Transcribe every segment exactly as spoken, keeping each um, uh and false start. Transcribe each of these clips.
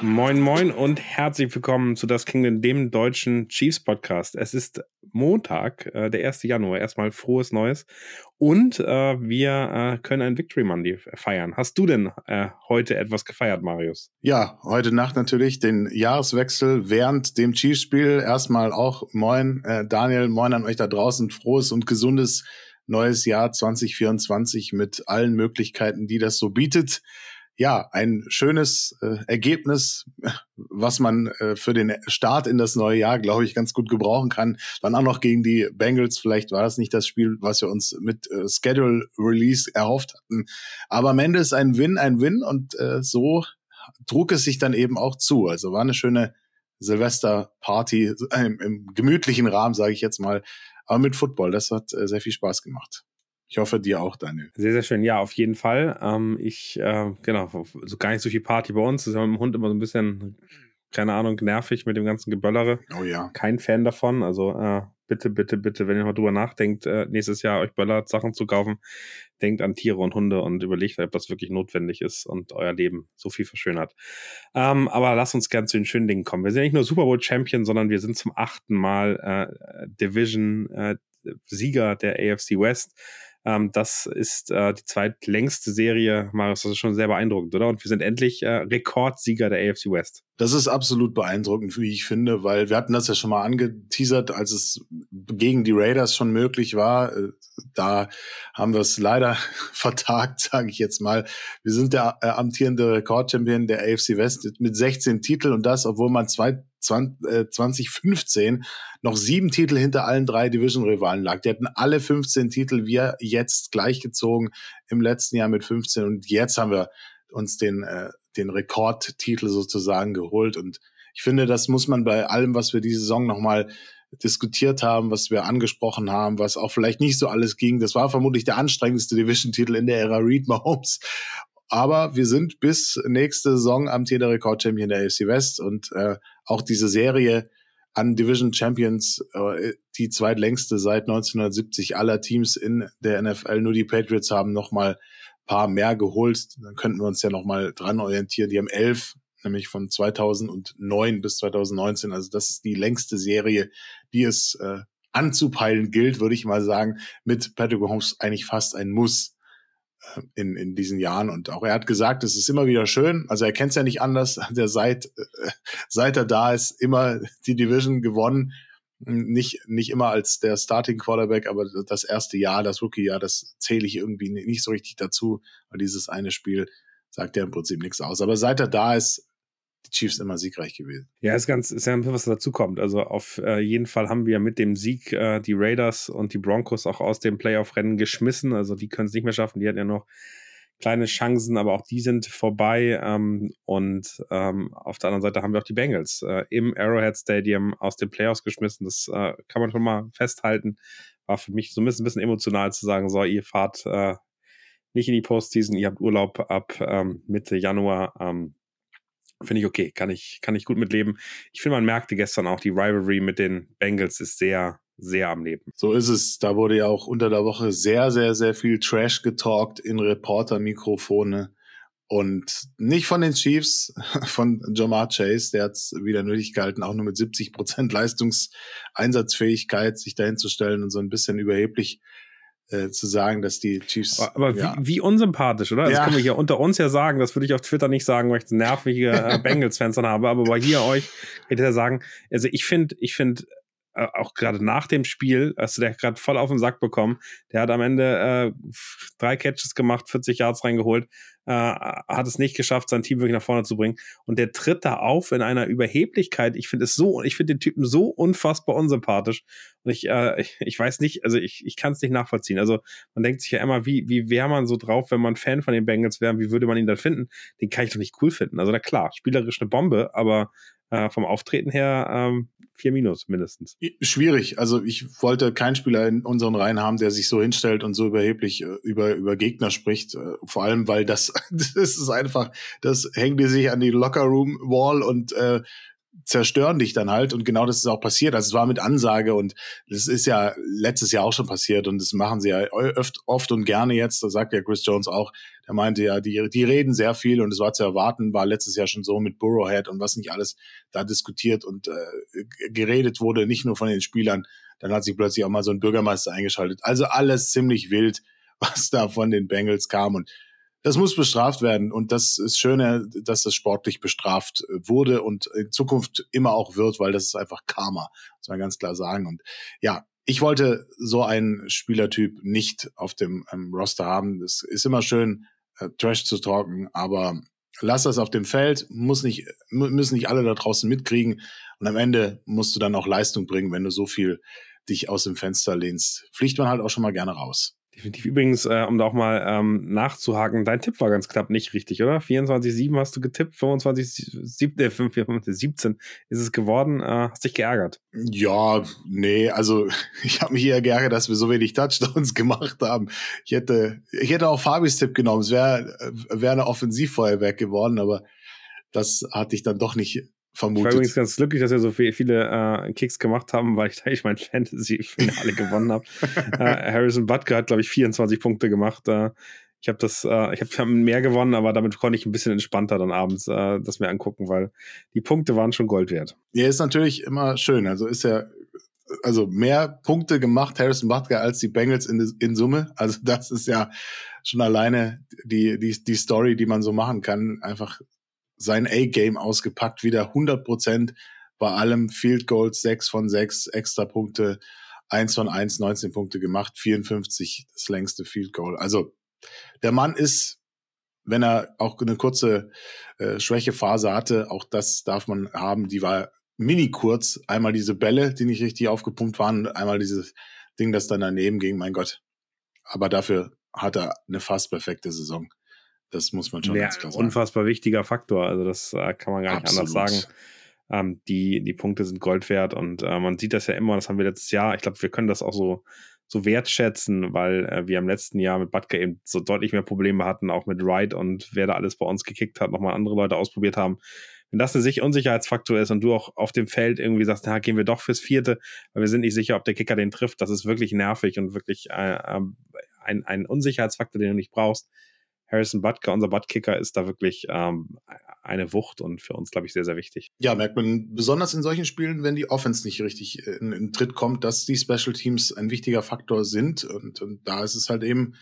Moin Moin und herzlich willkommen zu Das Kingdom, dem deutschen Chiefs-Podcast. Es ist Montag, äh, der erste Januar. Erstmal frohes Neues. Und äh, wir äh, können ein Victory Monday feiern. Hast du denn äh, heute etwas gefeiert, Marius? Ja, heute Nacht natürlich den Jahreswechsel während dem Chiefs-Spiel. Erstmal auch moin, äh, Daniel, moin an euch da draußen. Frohes und gesundes neues Jahr zwanzig vierundzwanzig mit allen Möglichkeiten, die das so bietet. Ja, ein schönes äh, Ergebnis, was man äh, für den Start in das neue Jahr, glaube ich, ganz gut gebrauchen kann. Dann auch noch gegen die Bengals. Vielleicht war das nicht das Spiel, was wir uns mit äh, Schedule Release erhofft hatten. Aber am Ende ist ein Win ein Win und äh, so trug es sich dann eben auch zu. Also war eine schöne Silvesterparty äh, im, im gemütlichen Rahmen, sage ich jetzt mal. Aber mit Football, das hat äh, sehr viel Spaß gemacht. Ich hoffe, dir auch, Daniel. Sehr, sehr schön. Ja, auf jeden Fall. Ähm, ich, äh, genau, so gar nicht so viel Party bei uns. Das ist ja mit dem Hund immer so ein bisschen, keine Ahnung, nervig mit dem ganzen Geböllere. Oh ja. Kein Fan davon. Also äh, bitte, bitte, bitte, wenn ihr mal drüber nachdenkt, äh, nächstes Jahr euch Böller Sachen zu kaufen, denkt an Tiere und Hunde und überlegt, ob das wirklich notwendig ist und euer Leben so viel verschönert. Ähm, aber lasst uns gern zu den schönen Dingen kommen. Wir sind ja nicht nur Super Bowl Champion, sondern wir sind zum achten Mal äh, Division äh, Sieger der A F C West. Ähm, das ist äh, die zweitlängste Serie, Marius, das ist schon sehr beeindruckend, oder? Und wir sind endlich äh, Rekordsieger der A F C West. Das ist absolut beeindruckend, wie ich finde, weil wir hatten das ja schon mal angeteasert, als es gegen die Raiders schon möglich war. Da haben wir es leider vertagt, sage ich jetzt mal. Wir sind der äh, amtierende Rekordchampion der A F C West mit sechzehn Titeln und das, obwohl man zwei, zwanzig fünfzehn noch sieben Titel hinter allen drei Division-Rivalen lag. Die hatten alle fünfzehn Titel, wir jetzt gleichgezogen im letzten Jahr mit fünfzehn und jetzt haben wir uns den äh, den Rekordtitel sozusagen geholt. Und ich finde, das muss man bei allem, was wir diese Saison nochmal diskutiert haben, was wir angesprochen haben, was auch vielleicht nicht so alles ging. Das war vermutlich der anstrengendste Division-Titel in der Ära Reed Mahomes. Aber wir sind bis nächste Saison amtierender Rekordchampion der A F C West und äh, auch diese Serie an Division Champions, äh, die zweitlängste seit neunzehnhundertsiebzig aller Teams in der N F L. Nur die Patriots haben nochmal paar mehr geholt, dann könnten wir uns ja noch mal dran orientieren. Die haben elf, nämlich von zweitausendneun bis zweitausendneunzehn. Also das ist die längste Serie, die es äh, anzupeilen gilt, würde ich mal sagen. Mit Patrick Mahomes eigentlich fast ein Muss äh, in in diesen Jahren. Und auch er hat gesagt, es ist immer wieder schön. Also er kennt es ja nicht anders. Der seit äh, seit er da ist immer die Division gewonnen. Nicht, nicht immer als der Starting Quarterback, aber das erste Jahr, das Rookie-Jahr, das zähle ich irgendwie nicht so richtig dazu, weil dieses eine Spiel sagt ja im Prinzip nichts aus. Aber seit er da ist, die Chiefs immer siegreich gewesen. Ja, ist ganz, ist ja ein bisschen, was dazu kommt. Also auf äh, jeden Fall haben wir mit dem Sieg äh, die Raiders und die Broncos auch aus dem Playoff-Rennen geschmissen. Also die können es nicht mehr schaffen. Die hatten ja noch kleine Chancen, aber auch die sind vorbei. Ähm, und ähm, auf der anderen Seite haben wir auch die Bengals äh, im Arrowhead Stadium aus den Playoffs geschmissen. Das äh, kann man schon mal festhalten. War für mich so ein bisschen, ein bisschen emotional zu sagen, so, ihr fahrt äh, nicht in die Postseason, ihr habt Urlaub ab ähm, Mitte Januar. Ähm, Finde ich okay, kann ich, kann ich gut mitleben. Ich finde, man merkte gestern auch, die Rivalry mit den Bengals ist sehr, sehr am Leben. So ist es. Da wurde ja auch unter der Woche sehr, sehr, sehr viel Trash getalkt in Reporter-Mikrofone. Und nicht von den Chiefs, von Ja'Marr Chase, der hat es wieder nötig gehalten, auch nur mit siebzig Prozent Leistungseinsatzfähigkeit sich dahin zu stellen und so ein bisschen überheblich äh, zu sagen, dass die Chiefs... Aber, aber ja. wie, wie unsympathisch, oder? Das Ja. können wir hier unter uns ja sagen, das würde ich auf Twitter nicht sagen, weil ich nervige äh, Bengals-Fans dann habe, aber bei hier euch hätte ich ja sagen, also ich finde, ich finde, äh, auch gerade nach dem Spiel, hast du der gerade voll auf den Sack bekommen, der hat am Ende äh, drei Catches gemacht, vierzig Yards reingeholt, äh, hat es nicht geschafft, sein Team wirklich nach vorne zu bringen und der tritt da auf in einer Überheblichkeit. Ich finde es so, ich finde den Typen so unfassbar unsympathisch und ich, äh, ich, ich weiß nicht, also ich, ich kann es nicht nachvollziehen. Also man denkt sich ja immer, wie, wie wäre man so drauf, wenn man Fan von den Bengals wäre, wie würde man ihn dann finden? Den kann ich doch nicht cool finden. Also na klar, spielerisch eine Bombe, aber äh, vom Auftreten her ähm, vier Minus mindestens. Schwierig. Also ich wollte keinen Spieler in unseren Reihen haben, der sich so hinstellt und so überheblich äh, über über Gegner spricht. Äh, vor allem, weil das das ist einfach, das hängen die sich an die Locker-Room-Wall und äh, zerstören dich dann halt und genau das ist auch passiert. Also es war mit Ansage und das ist ja letztes Jahr auch schon passiert und das machen sie ja oft, oft und gerne jetzt. Das sagt ja Chris Jones auch. Der meinte ja, die, die reden sehr viel und es war zu erwarten, war letztes Jahr schon so mit Burrowhead und was nicht alles da diskutiert und äh, geredet wurde, nicht nur von den Spielern. Dann hat sich plötzlich auch mal so ein Bürgermeister eingeschaltet. Also alles ziemlich wild, was da von den Bengals kam und das muss bestraft werden und das ist schöner, dass das sportlich bestraft wurde und in Zukunft immer auch wird, weil das ist einfach Karma, muss man ganz klar sagen. Und ja, ich wollte so einen Spielertyp nicht auf dem ähm, Roster haben. Es ist immer schön, äh, Trash zu talken, aber lass das auf dem Feld, muss nicht, müssen nicht alle da draußen mitkriegen und am Ende musst du dann auch Leistung bringen, wenn du so viel dich aus dem Fenster lehnst. Fliegt man halt auch schon mal gerne raus. Definitiv. Übrigens, äh, um da auch mal ähm, nachzuhaken, dein Tipp war ganz knapp nicht richtig, oder? vierundzwanzig sieben hast du getippt, fünfundzwanzig siebzehn ist es geworden. Äh, hast dich geärgert? Ja, nee, also ich habe mich eher geärgert, dass wir so wenig Touchdowns gemacht haben. Ich hätte, ich hätte auch Fabis Tipp genommen, es wäre wär eine Offensivfeuerwerk geworden, aber das hatte ich dann doch nicht vermutet. Ich war übrigens ganz glücklich, dass wir so viel, viele äh, Kicks gemacht haben, weil ich ich mein Fantasy-Finale gewonnen habe. äh, Harrison Butker hat, glaube ich, vierundzwanzig Punkte gemacht. Äh, ich habe das, äh, ich habe mehr gewonnen, aber damit konnte ich ein bisschen entspannter dann abends äh, das mir angucken, weil die Punkte waren schon Gold wert. Ja, ist natürlich immer schön. Also ist ja, also mehr Punkte gemacht, Harrison Butker, als die Bengals in, in Summe. Also das ist ja schon alleine die, die, die Story, die man so machen kann. Einfach sein A-Game ausgepackt, wieder hundert Prozent bei allem, Field Goals, sechs von sechs, extra Punkte, eins von eins, neunzehn Punkte gemacht, vierundfünfzig das längste Field Goal. Also der Mann ist, wenn er auch eine kurze äh, Schwächephase hatte, auch das darf man haben, die war mini kurz, einmal diese Bälle, die nicht richtig aufgepumpt waren, einmal dieses Ding, das dann daneben ging, mein Gott. Aber dafür hat er eine fast perfekte Saison. Das muss man schon ja, ganz klar sagen. Unfassbar wichtiger Faktor. Also das äh, kann man gar nicht Absolut. anders sagen. Ähm, die, die Punkte sind Gold wert und äh, man sieht das ja immer, das haben wir letztes Jahr. Ich glaube, wir können das auch so, so wertschätzen, weil äh, wir im letzten Jahr mit Butker eben so deutlich mehr Probleme hatten, auch mit Wright und wer da alles bei uns gekickt hat, nochmal andere Leute ausprobiert haben. Wenn das ein Unsicherheitsfaktor ist und du auch auf dem Feld irgendwie sagst, na, gehen wir doch fürs Vierte, weil wir sind nicht sicher, ob der Kicker den trifft, das ist wirklich nervig und wirklich äh, ein, ein Unsicherheitsfaktor, den du nicht brauchst. Harrison Butker, unser Buttkicker, ist da wirklich ähm, eine Wucht und für uns, glaube ich, sehr, sehr wichtig. Ja, merkt man besonders in solchen Spielen, wenn die Offense nicht richtig in, in Tritt kommt, dass die Special Teams ein wichtiger Faktor sind. Und, und da ist es halt eben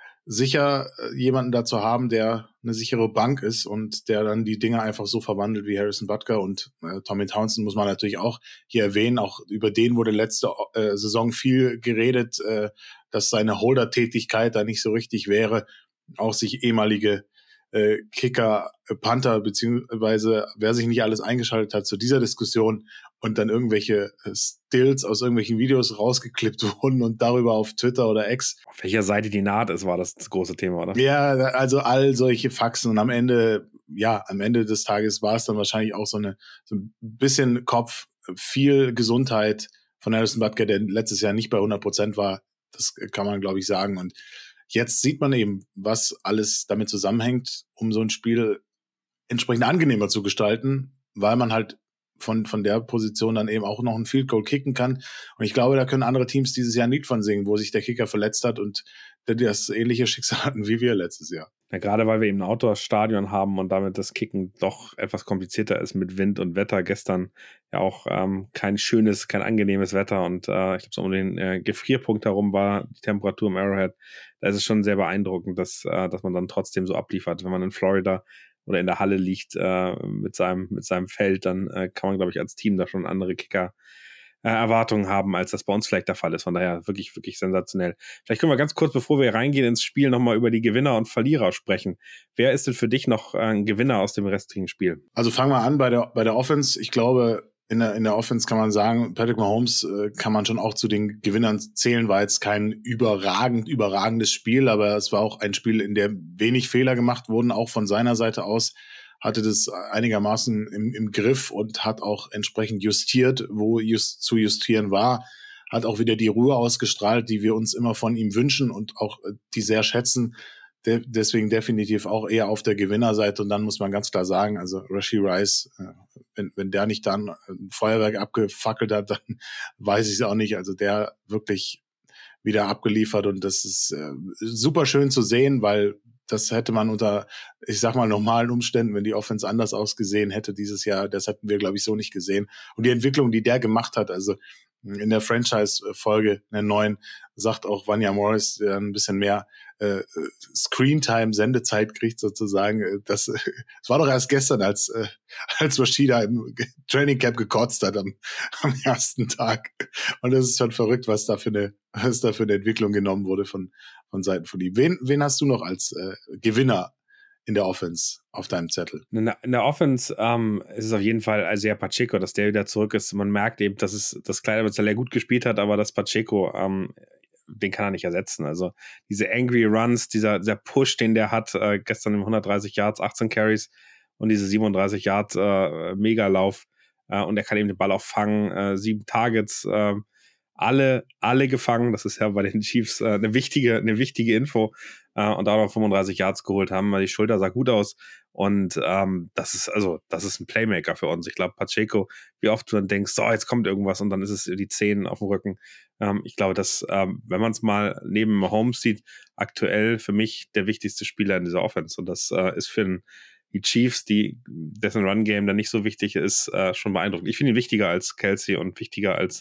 sicher, jemanden da zu haben, der eine sichere Bank ist und der dann die Dinge einfach so verwandelt wie Harrison Butker. Und äh, Tommy Townsend muss man natürlich auch hier erwähnen. Auch über den wurde letzte äh, Saison viel geredet, äh, dass seine Holder-Tätigkeit da nicht so richtig wäre. Auch sich ehemalige äh, Kicker, äh, Panther, beziehungsweise wer sich nicht alles eingeschaltet hat zu dieser Diskussion und dann irgendwelche äh, Stills aus irgendwelchen Videos rausgeklippt wurden und darüber auf Twitter oder X. Auf welcher Seite die naht ist, war das, das große Thema, oder? Ja, also all solche Faxen und am Ende, ja, am Ende des Tages war es dann wahrscheinlich auch so eine so ein bisschen Kopf, viel Gesundheit von Harrison Butker, der letztes Jahr nicht bei hundert Prozent war. Das kann man, glaube ich, sagen. Und jetzt sieht man eben, was alles damit zusammenhängt, um so ein Spiel entsprechend angenehmer zu gestalten, weil man halt von, von der Position dann eben auch noch ein Field Goal kicken kann. Und ich glaube, da können andere Teams dieses Jahr ein Lied von singen, wo sich der Kicker verletzt hat und das ähnliche Schicksal hatten wie wir letztes Jahr. Ja, gerade weil wir eben ein Outdoor-Stadion haben und damit das Kicken doch etwas komplizierter ist mit Wind und Wetter. Gestern ja auch ähm, kein schönes, kein angenehmes Wetter und äh, ich glaube, so um den äh, Gefrierpunkt herum war die Temperatur im Arrowhead. Da ist es schon sehr beeindruckend, dass, äh, dass man dann trotzdem so abliefert. Wenn man in Florida oder in der Halle liegt äh, mit seinem, mit seinem Feld, dann äh, kann man, glaube ich, als Team da schon andere Kicker Äh, Erwartungen haben, als das bei uns vielleicht der Fall ist. Von daher wirklich, wirklich sensationell. Vielleicht können wir ganz kurz, bevor wir reingehen ins Spiel, nochmal über die Gewinner und Verlierer sprechen. Wer ist denn für dich noch äh, ein Gewinner aus dem restlichen Spiel? Also fangen wir an bei der, bei der Offense. Ich glaube, in der, in der Offense kann man sagen, Patrick Mahomes äh, kann man schon auch zu den Gewinnern zählen, war jetzt kein überragend, überragendes Spiel, aber es war auch ein Spiel, in dem wenig Fehler gemacht wurden, auch von seiner Seite aus. Hatte das einigermaßen im, im Griff und hat auch entsprechend justiert, wo just, zu justieren war. Hat auch wieder die Ruhe ausgestrahlt, die wir uns immer von ihm wünschen und auch die sehr schätzen. De- deswegen definitiv auch eher auf der Gewinnerseite. Und dann muss man ganz klar sagen, also Rashee Rice, äh, wenn, wenn der nicht dann ein Feuerwerk abgefackelt hat, dann weiß ich es auch nicht. Also der wirklich wieder abgeliefert und das ist äh, super schön zu sehen, weil das hätte man unter, ich sag mal, normalen Umständen, wenn die Offense anders ausgesehen hätte dieses Jahr, das hätten wir, glaube ich, so nicht gesehen. Und die Entwicklung, die der gemacht hat, also in der Franchise-Folge, in der neuen, sagt auch Vanya Morris, der ein bisschen mehr äh, Screentime, Sendezeit kriegt sozusagen. Das, das war doch erst gestern, als äh, als Rashida im Training Camp gekotzt hat am, am ersten Tag. Und das ist schon verrückt, was da für eine, was da für eine Entwicklung genommen wurde von von Seiten von ihm. Wen, wen hast du noch als äh, Gewinner in der Offense auf deinem Zettel? In der, in der Offense ähm, ist es auf jeden Fall Isaiah Pacheco, dass der wieder zurück ist. Man merkt eben, dass es das Kleider sehr gut gespielt hat, aber das Pacheco, ähm, den kann er nicht ersetzen. Also diese Angry Runs, dieser, dieser Push, den der hat, äh, gestern im hundertdreißig Yards, achtzehn Carries und diese siebenunddreißig Yards äh, Megalauf äh, und er kann eben den Ball auch fangen, äh, sieben Targets, äh, alle, alle gefangen. Das ist ja bei den Chiefs äh, eine wichtige, eine wichtige Info. Äh, und auch noch fünfunddreißig Yards geholt haben, weil die Schulter sah gut aus. Und ähm, das ist, also, das ist ein Playmaker für uns. Ich glaube, Pacheco, wie oft du dann denkst, so, jetzt kommt irgendwas und dann ist es die Zehen auf dem Rücken. Ähm, ich glaube, dass, ähm, wenn man es mal neben Mahomes sieht, aktuell für mich der wichtigste Spieler in dieser Offense. Und das äh, ist für den, die Chiefs, die, dessen Run-Game dann nicht so wichtig ist, äh, schon beeindruckend. Ich finde ihn wichtiger als Kelsey und wichtiger als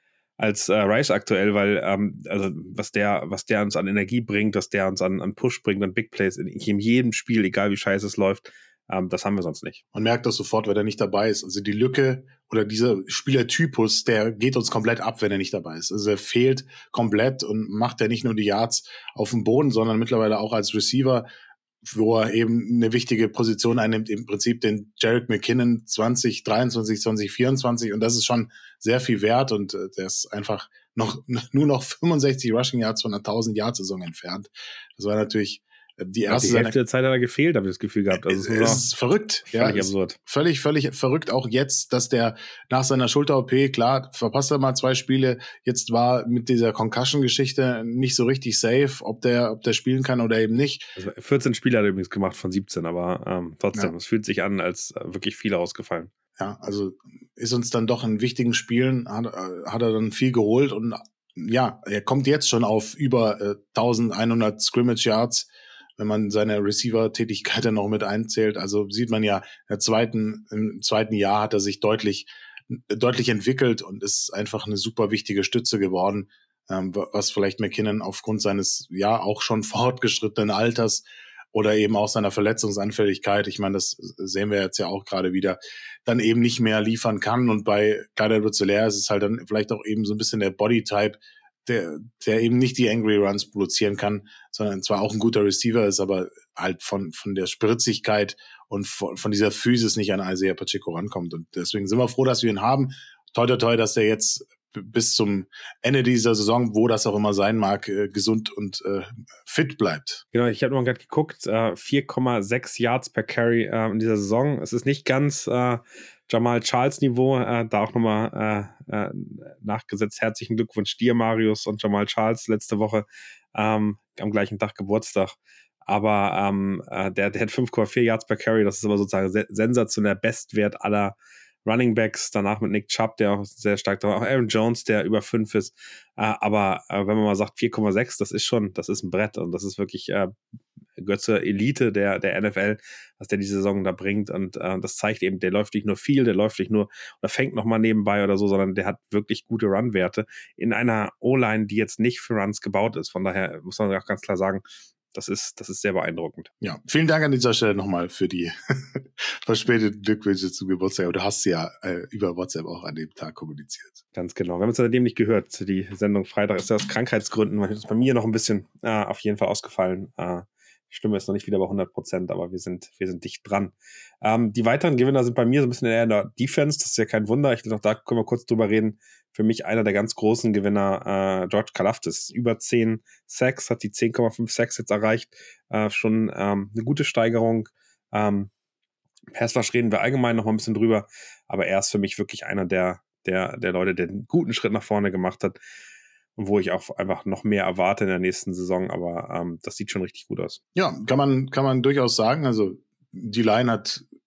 als äh, Rice aktuell, weil ähm, also was der, was der uns an Energie bringt, was der uns an, an Push bringt, an Big Plays in, in jedem Spiel, egal wie scheiße es läuft, ähm, das haben wir sonst nicht. Man merkt das sofort, wenn er nicht dabei ist. Also die Lücke oder dieser Spielertypus, der geht uns komplett ab, wenn er nicht dabei ist. Also er fehlt komplett und macht ja nicht nur die Yards auf dem Boden, sondern mittlerweile auch als Receiver, wo er eben eine wichtige Position einnimmt, im Prinzip den Jerick McKinnon zwanzig dreiundzwanzig, zwanzig vierundzwanzig und das ist schon sehr viel wert und äh, der ist einfach noch nur noch fünfundsechzig Rushing Yards von einer tausend-Yard-Saison entfernt. Das war natürlich äh, die erste... Die Hälfte der Zeit hat er gefehlt, habe ich das Gefühl gehabt. Also es ist, ist verrückt. Völlig ja, absurd. Völlig, völlig verrückt auch jetzt, dass der nach seiner Schulter-O P, klar, verpasst er mal zwei Spiele, jetzt war mit dieser Concussion-Geschichte nicht so richtig safe, ob der, ob der spielen kann oder eben nicht. Also vierzehn Spiele hat er übrigens gemacht von siebzehn, aber ähm, trotzdem, ja. Es fühlt sich an, als äh, wirklich viele ausgefallen. Ja, also ist uns dann doch in wichtigen Spielen, hat, äh, hat er dann viel geholt und ja, er kommt jetzt schon auf über äh, elfhundert Scrimmage Yards, wenn man seine Receiver-Tätigkeit dann noch mit einzählt. Also sieht man ja, im zweiten, im zweiten Jahr hat er sich deutlich, deutlich entwickelt und ist einfach eine super wichtige Stütze geworden, ähm, was vielleicht McKinnon aufgrund seines ja auch schon fortgeschrittenen Alters oder eben auch seiner Verletzungsanfälligkeit, ich meine, das sehen wir jetzt ja auch gerade wieder, dann eben nicht mehr liefern kann. Und bei Clyde Edwards-Helaire ist es halt dann vielleicht auch eben so ein bisschen der Bodytype, der, der eben nicht die Angry Runs produzieren kann, sondern zwar auch ein guter Receiver ist, aber halt von, von der Spritzigkeit und von, von dieser Physis nicht an Isaiah Pacheco rankommt. Und deswegen sind wir froh, dass wir ihn haben. Toi, toi, toi, dass der jetzt bis zum Ende dieser Saison, wo das auch immer sein mag, äh, gesund und äh, fit bleibt. Genau, ich habe noch gerade geguckt, äh, vier Komma sechs Yards per Carry äh, in dieser Saison. Es ist nicht ganz äh, Jamal Charles Niveau, äh, da auch nochmal äh, äh, nachgesetzt. Herzlichen Glückwunsch dir, Marius, und Jamal Charles letzte Woche ähm, am gleichen Tag Geburtstag. Aber ähm, äh, der, der hat fünf Komma vier Yards per Carry, das ist aber sozusagen se- sensationell Bestwert aller Running Backs, danach mit Nick Chubb, der auch sehr stark da war, auch Aaron Jones, der über fünf ist, äh, aber äh, wenn man mal sagt vier Komma sechs, das ist schon, das ist ein Brett und das ist wirklich, äh, gehört zur Elite der, der N F L, was der diese Saison da bringt und äh, das zeigt eben, der läuft nicht nur viel, der läuft nicht nur oder fängt nochmal nebenbei oder so, sondern der hat wirklich gute Run-Werte in einer O-Line, die jetzt nicht für Runs gebaut ist, von daher muss man auch ganz klar sagen, Das ist, das ist sehr beeindruckend. Ja, vielen Dank an dieser Stelle nochmal für die verspäteten Glückwünsche zum Geburtstag. Aber du hast ja äh, über WhatsApp auch an dem Tag kommuniziert. Ganz genau. Wir haben uns seitdem nicht gehört. Die Sendung Freitag ist ja aus Krankheitsgründen. Das ist bei mir noch ein bisschen äh, auf jeden Fall ausgefallen. Äh, die Stimme ist noch nicht wieder bei hundert Prozent, aber wir sind, wir sind dicht dran. Ähm, die weiteren Gewinner sind bei mir so ein bisschen eher in der Defense. Das ist ja kein Wunder. Ich glaube, da können wir kurz drüber reden. Für mich einer der ganz großen Gewinner, äh, George Karlaftis. Über zehn Sacks, hat die zehn Komma fünf Sacks jetzt erreicht. Äh, schon ähm, eine gute Steigerung. Ähm, Passwash reden wir allgemein noch mal ein bisschen drüber. Aber er ist für mich wirklich einer der, der, der Leute, der einen guten Schritt nach vorne gemacht hat. Und wo ich auch einfach noch mehr erwarte in der nächsten Saison. Aber ähm, das sieht schon richtig gut aus. Ja, kann man, kann man durchaus sagen. Also die Line hat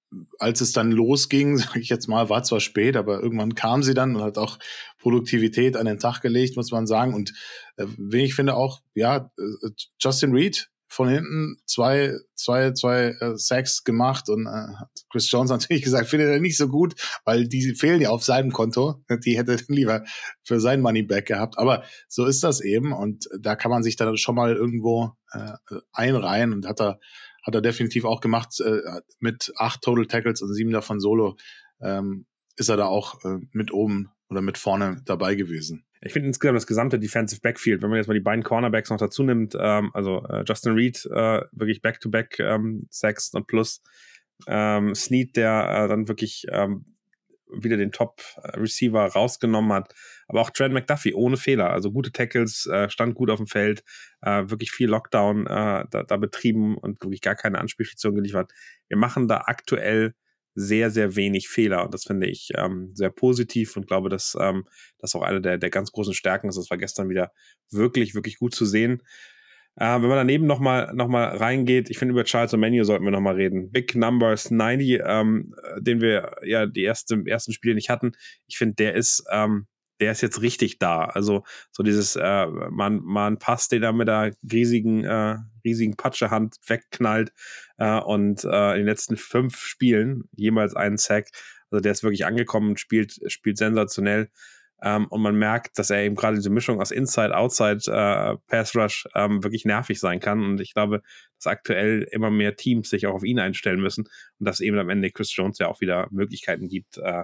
als es dann losging, sage ich jetzt mal, war zwar spät, aber irgendwann kam sie dann und hat auch Produktivität an den Tag gelegt, muss man sagen. Und äh, ich finde auch, ja, äh, Justin Reed von hinten zwei, zwei, zwei äh, Sacks gemacht und äh, hat Chris Jones natürlich gesagt, findet er nicht so gut, weil die fehlen ja auf seinem Konto. Die hätte er lieber für sein Moneyback gehabt. Aber so ist das eben und da kann man sich dann schon mal irgendwo äh, einreihen und hat er hat er definitiv auch gemacht, äh, mit acht Total Tackles und sieben davon Solo, ähm, ist er da auch äh, mit oben oder mit vorne dabei gewesen. Ich finde insgesamt das gesamte Defensive Backfield, wenn man jetzt mal die beiden Cornerbacks noch dazu nimmt, ähm, also äh, Justin Reed, äh, wirklich Back-to-Back ähm, Sacks und plus ähm, Snead, der äh, dann wirklich ähm, wieder den Top-Receiver rausgenommen hat, aber auch Trent McDuffie ohne Fehler, also gute Tackles, äh, stand gut auf dem Feld, äh, wirklich viel Lockdown äh, da, da betrieben und wirklich gar keine Anspielstation geliefert. Wir machen da aktuell sehr, sehr wenig Fehler und das finde ich ähm, sehr positiv und glaube, dass ähm, das auch eine der, der ganz großen Stärken ist. Das war gestern wieder wirklich, wirklich gut zu sehen. Äh, wenn man daneben nochmal noch mal reingeht, ich finde, über Charles Omenihu sollten wir nochmal reden. Big Numbers neunzig, ähm, den wir ja die erste, ersten Spiele nicht hatten. Ich finde, der ist ähm, der ist jetzt richtig da. Also so dieses äh, man, man Pass, den er mit der riesigen, äh, riesigen Patschehand wegknallt äh, und äh, in den letzten fünf Spielen jemals einen Sack. Also der ist wirklich angekommen und spielt, spielt sensationell. Um, und man merkt, dass er eben gerade diese Mischung aus Inside, Outside, äh, Pass Rush ähm, wirklich nervig sein kann. Und ich glaube, dass aktuell immer mehr Teams sich auch auf ihn einstellen müssen und dass eben am Ende Chris Jones ja auch wieder Möglichkeiten gibt, äh,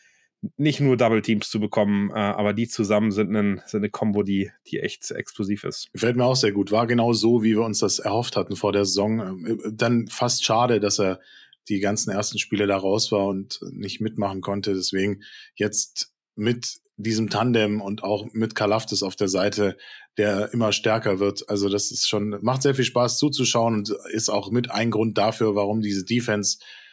nicht nur Double Teams zu bekommen, äh, aber die zusammen sind, ein, sind eine Kombo, die, die echt explosiv ist. Gefällt mir auch sehr gut. War genau so, wie wir uns das erhofft hatten vor der Saison. Dann fast schade, dass er die ganzen ersten Spiele da raus war und nicht mitmachen konnte. Deswegen jetzt mit diesem Tandem und auch mit Karlaftis auf der Seite, der immer stärker wird. Also das ist schon, macht sehr viel Spaß zuzuschauen und ist auch mit ein Grund dafür, warum diese Defense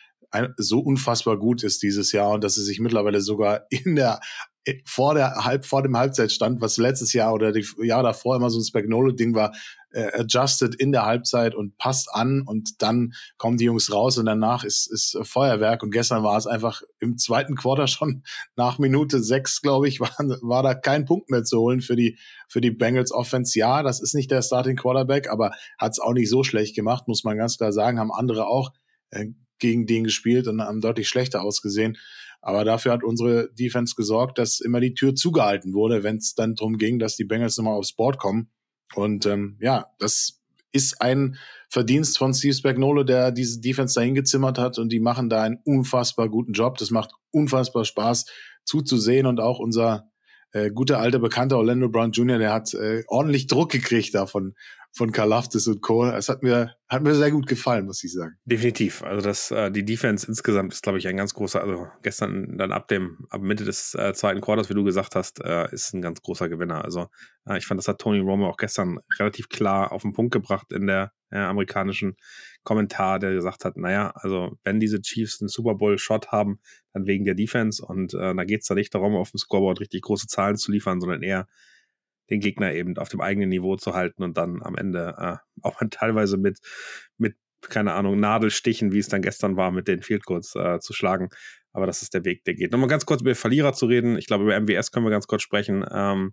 so unfassbar gut ist dieses Jahr und dass sie sich mittlerweile sogar in der vor der Halb vor dem Halbzeitstand, was letztes Jahr oder die Jahr davor immer so ein Spagnolo-Ding war, äh, adjusted in der Halbzeit und passt an und dann kommen die Jungs raus und danach ist ist Feuerwerk und gestern war es einfach im zweiten Quarter schon nach Minute sechs, glaube ich, war, war da kein Punkt mehr zu holen für die für die Bengals Offense. Ja, das ist nicht der Starting Quarterback, aber hat es auch nicht so schlecht gemacht, muss man ganz klar sagen, haben andere auch äh, gegen den gespielt und haben deutlich schlechter ausgesehen. Aber dafür hat unsere Defense gesorgt, dass immer die Tür zugehalten wurde, wenn es dann darum ging, dass die Bengals nochmal aufs Board kommen. Und ähm, ja, das ist ein Verdienst von Steve Spagnuolo, der diese Defense dahin gezimmert hat und die machen da einen unfassbar guten Job. Das macht unfassbar Spaß zuzusehen und auch unser äh, guter alter Bekannter Orlando Brown Junior, der hat äh, ordentlich Druck gekriegt davon von Karlaftis und Co. Es hat mir, hat mir sehr gut gefallen, muss ich sagen. Definitiv. Also das, äh, die Defense insgesamt ist, glaube ich, ein ganz großer, also gestern dann ab dem, ab Mitte des äh, zweiten Quarters, wie du gesagt hast, äh, ist ein ganz großer Gewinner. Also äh, ich fand, das hat Tony Romo auch gestern relativ klar auf den Punkt gebracht in der äh, amerikanischen Kommentar, der gesagt hat, naja, also wenn diese Chiefs einen Super Bowl-Shot haben, dann wegen der Defense und äh, da geht es da nicht darum, auf dem Scoreboard richtig große Zahlen zu liefern, sondern eher den Gegner eben auf dem eigenen Niveau zu halten und dann am Ende äh, auch teilweise mit, mit, keine Ahnung, Nadelstichen, wie es dann gestern war, mit den Field Goals äh, zu schlagen. Aber das ist der Weg, der geht. Nochmal ganz kurz über Verlierer zu reden. Ich glaube, über M W S können wir ganz kurz sprechen. Ähm,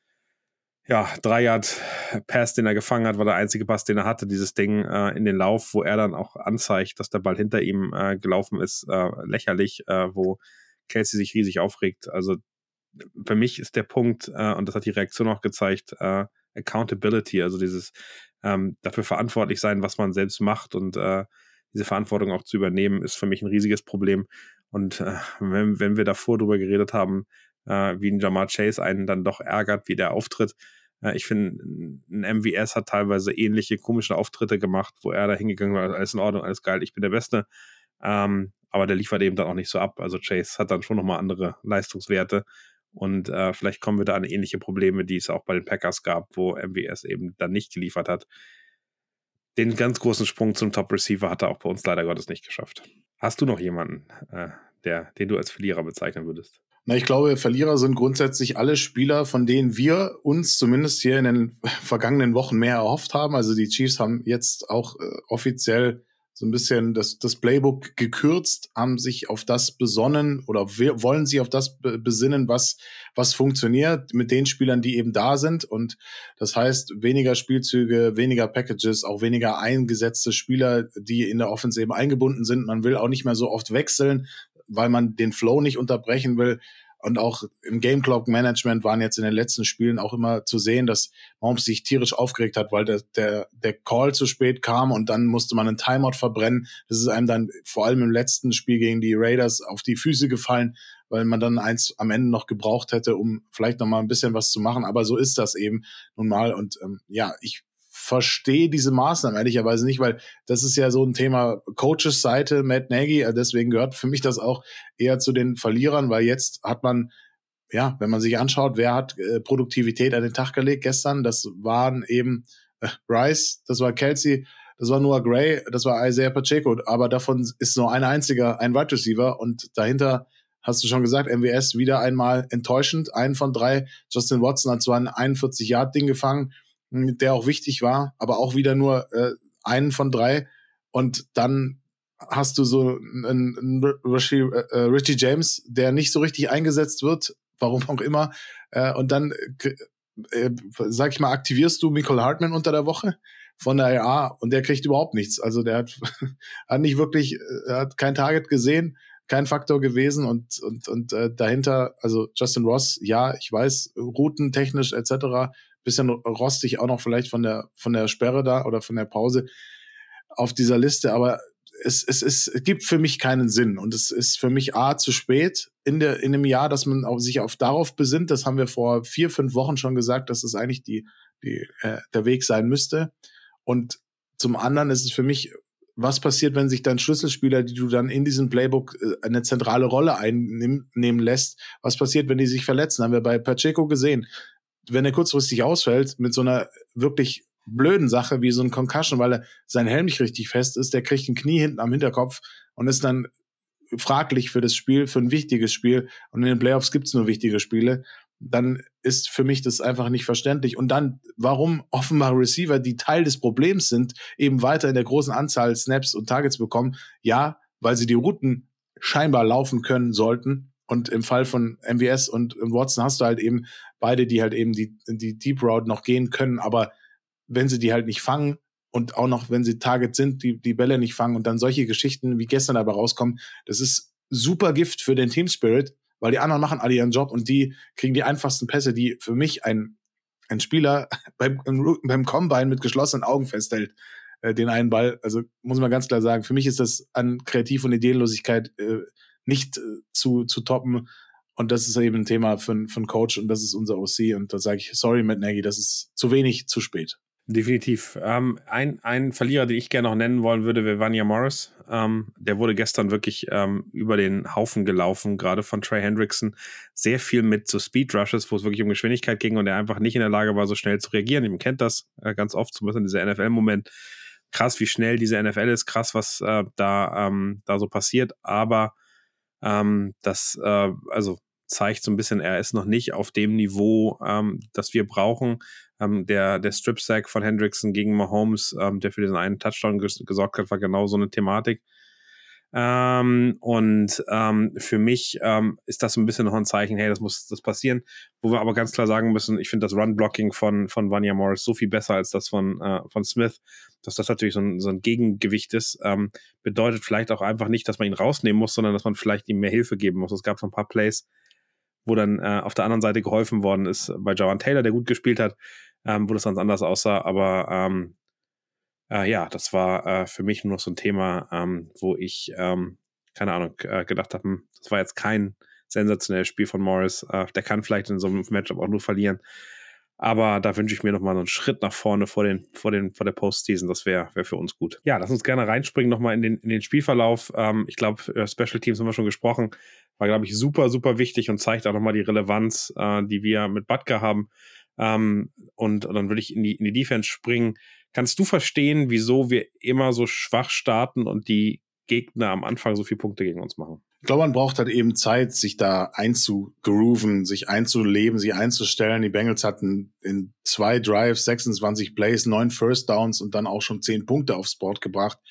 ja, drei Yard Pass, den er gefangen hat, war der einzige Pass, den er hatte. Dieses Ding äh, in den Lauf, wo er dann auch anzeigt, dass der Ball hinter ihm äh, gelaufen ist, äh, lächerlich, äh, wo Kelsey sich riesig aufregt. Also für mich ist der Punkt, äh, und das hat die Reaktion auch gezeigt, äh, Accountability, also dieses ähm, dafür verantwortlich sein, was man selbst macht und äh, diese Verantwortung auch zu übernehmen, ist für mich ein riesiges Problem. Und äh, wenn, wenn wir davor drüber geredet haben, äh, wie ein Ja'Marr Chase einen dann doch ärgert, wie der auftritt, äh, ich finde, ein M V S hat teilweise ähnliche komische Auftritte gemacht, wo er da hingegangen war, alles in Ordnung, alles geil, ich bin der Beste. Ähm, aber der liefert eben dann auch nicht so ab. Also Chase hat dann schon nochmal andere Leistungswerte. Und äh, vielleicht kommen wir da an ähnliche Probleme, die es auch bei den Packers gab, wo M V S eben dann nicht geliefert hat. Den ganz großen Sprung zum Top-Receiver hat er auch bei uns leider Gottes nicht geschafft. Hast du noch jemanden, äh, der, den du als Verlierer bezeichnen würdest? Na, ich glaube, Verlierer sind grundsätzlich alle Spieler, von denen wir uns zumindest hier in den vergangenen Wochen mehr erhofft haben. Also die Chiefs haben jetzt auch äh, offiziell so ein bisschen das, das Playbook gekürzt, haben sich auf das besonnen oder wir wollen sich auf das besinnen, was, was funktioniert mit den Spielern, die eben da sind. Und das heißt, weniger Spielzüge, weniger Packages, auch weniger eingesetzte Spieler, die in der Offense eben eingebunden sind. Man will auch nicht mehr so oft wechseln, weil man den Flow nicht unterbrechen will. Und auch im Game Clock Management waren jetzt in den letzten Spielen auch immer zu sehen, dass Mahomes sich tierisch aufgeregt hat, weil der, der, der Call zu spät kam und dann musste man einen Timeout verbrennen. Das ist einem dann vor allem im letzten Spiel gegen die Raiders auf die Füße gefallen, weil man dann eins am Ende noch gebraucht hätte, um vielleicht noch mal ein bisschen was zu machen. Aber so ist das eben nun mal. Und ähm, ja, ich verstehe diese Maßnahmen ehrlicherweise nicht, weil das ist ja so ein Thema Coaches Seite, Matt Nagy, deswegen gehört für mich das auch eher zu den Verlierern, weil jetzt hat man, ja, wenn man sich anschaut, wer hat äh, Produktivität an den Tag gelegt gestern, das waren eben äh, Bryce, das war Kelsey, das war Noah Gray, das war Isaiah Pacheco, aber davon ist nur ein einziger, ein Wide Receiver und dahinter hast du schon gesagt, M W S wieder einmal enttäuschend, einen von drei, Justin Watson hat zwar ein einundvierzig-Yard-Ding gefangen, der auch wichtig war, aber auch wieder nur äh, einen von drei. Und dann hast du so einen, einen Richie, äh, Richie James, der nicht so richtig eingesetzt wird, warum auch immer. Äh, und dann, äh, sag ich mal, aktivierst du Mecole Hardman unter der Woche von der I R und der kriegt überhaupt nichts. Also der hat, hat nicht wirklich, er hat kein Target gesehen, kein Faktor gewesen und und und äh, dahinter, also Justin Ross, ja, ich weiß, routentechnisch et cetera, bisschen rostig auch noch vielleicht von der von der Sperre da oder von der Pause auf dieser Liste, aber es es es gibt für mich keinen Sinn und es ist für mich a zu spät in der in dem Jahr, dass man auch sich auf darauf besinnt. Das haben wir vor vier fünf Wochen schon gesagt, dass es das eigentlich die die äh, der Weg sein müsste. Und zum anderen ist es für mich, was passiert, wenn sich dann Schlüsselspieler, die du dann in diesem Playbook äh, eine zentrale Rolle einnehmen lässt, was passiert, wenn die sich verletzen? Haben wir bei Pacheco gesehen. Wenn er kurzfristig ausfällt mit so einer wirklich blöden Sache wie so ein Concussion, weil er sein Helm nicht richtig fest ist, der kriegt ein Knie hinten am Hinterkopf und ist dann fraglich für das Spiel, für ein wichtiges Spiel. Und in den Playoffs gibt's nur wichtige Spiele. Dann ist für mich das einfach nicht verständlich. Und dann, warum offenbar Receiver, die Teil des Problems sind, eben weiter in der großen Anzahl Snaps und Targets bekommen? Ja, weil sie die Routen scheinbar laufen können sollten. Und im Fall von M V S und Watson hast du halt eben beide, die halt eben die, die Deep Route noch gehen können. Aber wenn sie die halt nicht fangen und auch noch, wenn sie Target sind, die, die Bälle nicht fangen und dann solche Geschichten wie gestern dabei rauskommen, das ist super Gift für den Team Spirit, weil die anderen machen alle ihren Job und die kriegen die einfachsten Pässe, die für mich ein, ein Spieler beim, beim Combine mit geschlossenen Augen festhält, äh, den einen Ball. Also muss man ganz klar sagen, für mich ist das an Kreativ- und Ideenlosigkeit äh, nicht äh, zu, zu toppen. Und das ist eben ein Thema für, für einen Coach und das ist unser O C. Und da sage ich, sorry, Matt Nagy, das ist zu wenig, zu spät. Definitiv. Ähm, ein, ein Verlierer, den ich gerne noch nennen wollen würde, wäre Vanya Morris. Ähm, der wurde gestern wirklich ähm, über den Haufen gelaufen, gerade von Trey Hendrickson. Sehr viel mit so Speed Rushes, wo es wirklich um Geschwindigkeit ging und er einfach nicht in der Lage war, so schnell zu reagieren. Man kennt das äh, ganz oft, so ein bisschen dieser N F L-Moment. Krass, wie schnell diese N F L ist, krass, was äh, da, ähm, da so passiert. Aber ähm, das, äh, also zeigt so ein bisschen, er ist noch nicht auf dem Niveau, ähm, das wir brauchen. Ähm, der der Strip-Sack von Hendrickson gegen Mahomes, ähm, der für diesen einen Touchdown ges- gesorgt hat, war genau so eine Thematik. Ähm, und ähm, für mich ähm, ist das so ein bisschen noch ein Zeichen, hey, das muss das passieren, wo wir aber ganz klar sagen müssen, ich finde das Run-Blocking von von Vanya Morris so viel besser als das von äh, von Smith, dass das natürlich so ein, so ein Gegengewicht ist, ähm, bedeutet vielleicht auch einfach nicht, dass man ihn rausnehmen muss, sondern dass man vielleicht ihm mehr Hilfe geben muss. Es gab so ein paar Plays, wo dann äh, auf der anderen Seite geholfen worden ist bei Jawan Taylor, der gut gespielt hat, ähm, wo das ganz anders aussah, aber ähm, äh, ja, das war äh, für mich nur noch so ein Thema, ähm, wo ich, ähm, keine Ahnung, äh, gedacht habe, hm, das war jetzt kein sensationelles Spiel von Morris. Äh, der kann vielleicht in so einem Matchup auch nur verlieren. Aber da wünsche ich mir nochmal so einen Schritt nach vorne vor, den, vor, den, vor der Postseason. Das wäre wär für uns gut. Ja, lass uns gerne reinspringen nochmal in den, in den Spielverlauf. Ähm, ich glaube, äh, Special Teams haben wir schon gesprochen. War, glaube ich, super, super wichtig und zeigt auch nochmal die Relevanz, äh, die wir mit Butker haben. Ähm, und, und dann würde ich in die, in die Defense springen. Kannst du verstehen, wieso wir immer so schwach starten und die Gegner am Anfang so viele Punkte gegen uns machen? Ich glaube, man braucht halt eben Zeit, sich da einzugrooven, sich einzuleben, sich einzustellen. Die Bengals hatten in zwei Drives, sechsundzwanzig Plays, neun First Downs und dann auch schon zehn Punkte aufs Board gebracht.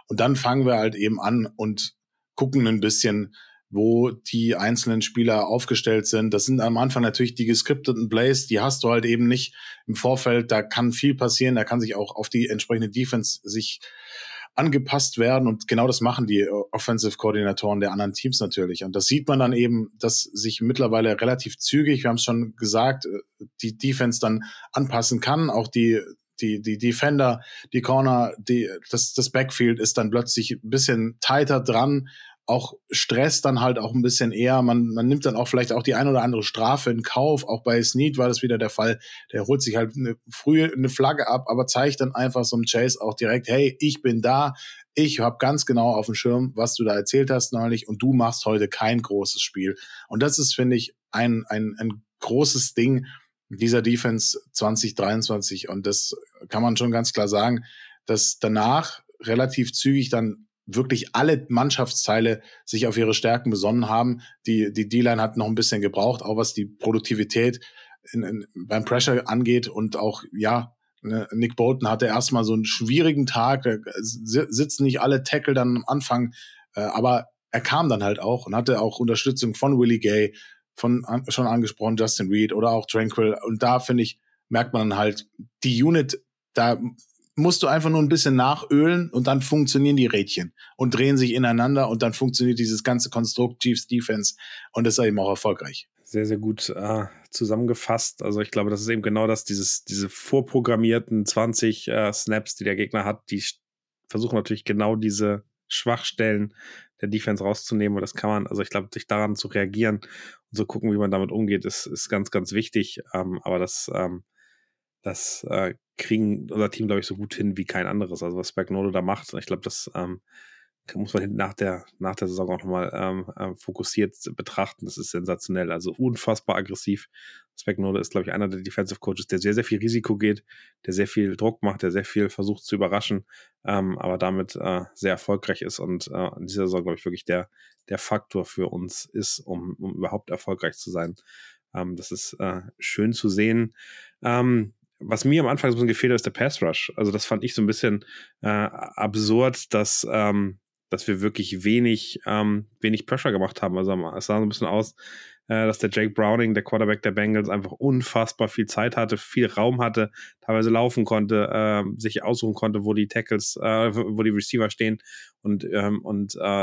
Und dann fangen wir halt eben an und gucken ein bisschen, wo die einzelnen Spieler aufgestellt sind. Das sind am Anfang natürlich die geskripteten Plays, die hast du halt eben nicht im Vorfeld. Da kann viel passieren, da kann sich auch auf die entsprechende Defense sich angepasst werden. Und genau das machen die Offensive-Koordinatoren der anderen Teams natürlich. Und das sieht man dann eben, dass sich mittlerweile relativ zügig, wir haben es schon gesagt, die Defense dann anpassen kann. Auch die Die, die Defender, die Corner, die, das, das Backfield ist dann plötzlich ein bisschen tighter dran. Auch Stress dann halt auch ein bisschen eher. Man, man nimmt dann auch vielleicht auch die ein oder andere Strafe in Kauf. Auch bei Snead war das wieder der Fall. Der holt sich halt eine, früh eine Flagge ab, aber zeigt dann einfach so einem Chase auch direkt, hey, ich bin da. Ich habe ganz genau auf dem Schirm, was du da erzählt hast neulich, und du machst heute kein großes Spiel. Und das ist, finde ich, ein, ein, ein großes Ding dieser Defense zwanzig dreiundzwanzig. Und das kann man schon ganz klar sagen, dass danach relativ zügig dann wirklich alle Mannschaftsteile sich auf ihre Stärken besonnen haben. Die, die D-Line hat noch ein bisschen gebraucht, auch was die Produktivität in, in, beim Pressure angeht. Und auch, ja, Nick Bolton hatte erstmal so einen schwierigen Tag, da sitzen nicht alle Tackle dann am Anfang, aber er kam dann halt auch und hatte auch Unterstützung von Willie Gay, von schon angesprochen Justin Reed oder auch Tranquil. Und da, finde ich, merkt man dann halt, die Unit, da musst du einfach nur ein bisschen nachölen und dann funktionieren die Rädchen und drehen sich ineinander und dann funktioniert dieses ganze Konstrukt Chiefs Defense und ist eben auch erfolgreich. Sehr, sehr gut äh, zusammengefasst. Also ich glaube, das ist eben genau das, dieses, diese vorprogrammierten zwanzig äh, Snaps, die der Gegner hat, die versuchen natürlich genau diese Schwachstellen der Defense rauszunehmen, und das kann man, also ich glaube, sich daran zu reagieren und zu gucken, wie man damit umgeht, ist, ist ganz, ganz wichtig, ähm, aber das, ähm, das äh, kriegen unser Team, glaube ich, so gut hin wie kein anderes, also was Spagnuolo da macht, ich glaube, das ähm, muss man nach der, nach der Saison auch nochmal ähm, äh, fokussiert betrachten. Das ist sensationell, also unfassbar aggressiv. Spagnuolo ist, glaube ich, einer der Defensive Coaches, der sehr, sehr viel Risiko geht, der sehr viel Druck macht, der sehr viel versucht zu überraschen, ähm, aber damit äh, sehr erfolgreich ist und äh, in dieser Saison, glaube ich, wirklich der, der Faktor für uns ist, um, um überhaupt erfolgreich zu sein. Ähm, das ist äh, schön zu sehen. Ähm, Was mir am Anfang so ein bisschen gefehlt hat, ist der Pass Rush. Also das fand ich so ein bisschen äh, absurd, dass ähm, dass wir wirklich wenig, ähm, wenig Pressure gemacht haben. Also es sah so ein bisschen aus, äh, dass der Jake Browning, der Quarterback der Bengals, einfach unfassbar viel Zeit hatte, viel Raum hatte, teilweise laufen konnte, äh, sich aussuchen konnte, wo die Tackles, äh, wo die Receiver stehen. Und, ähm, und äh,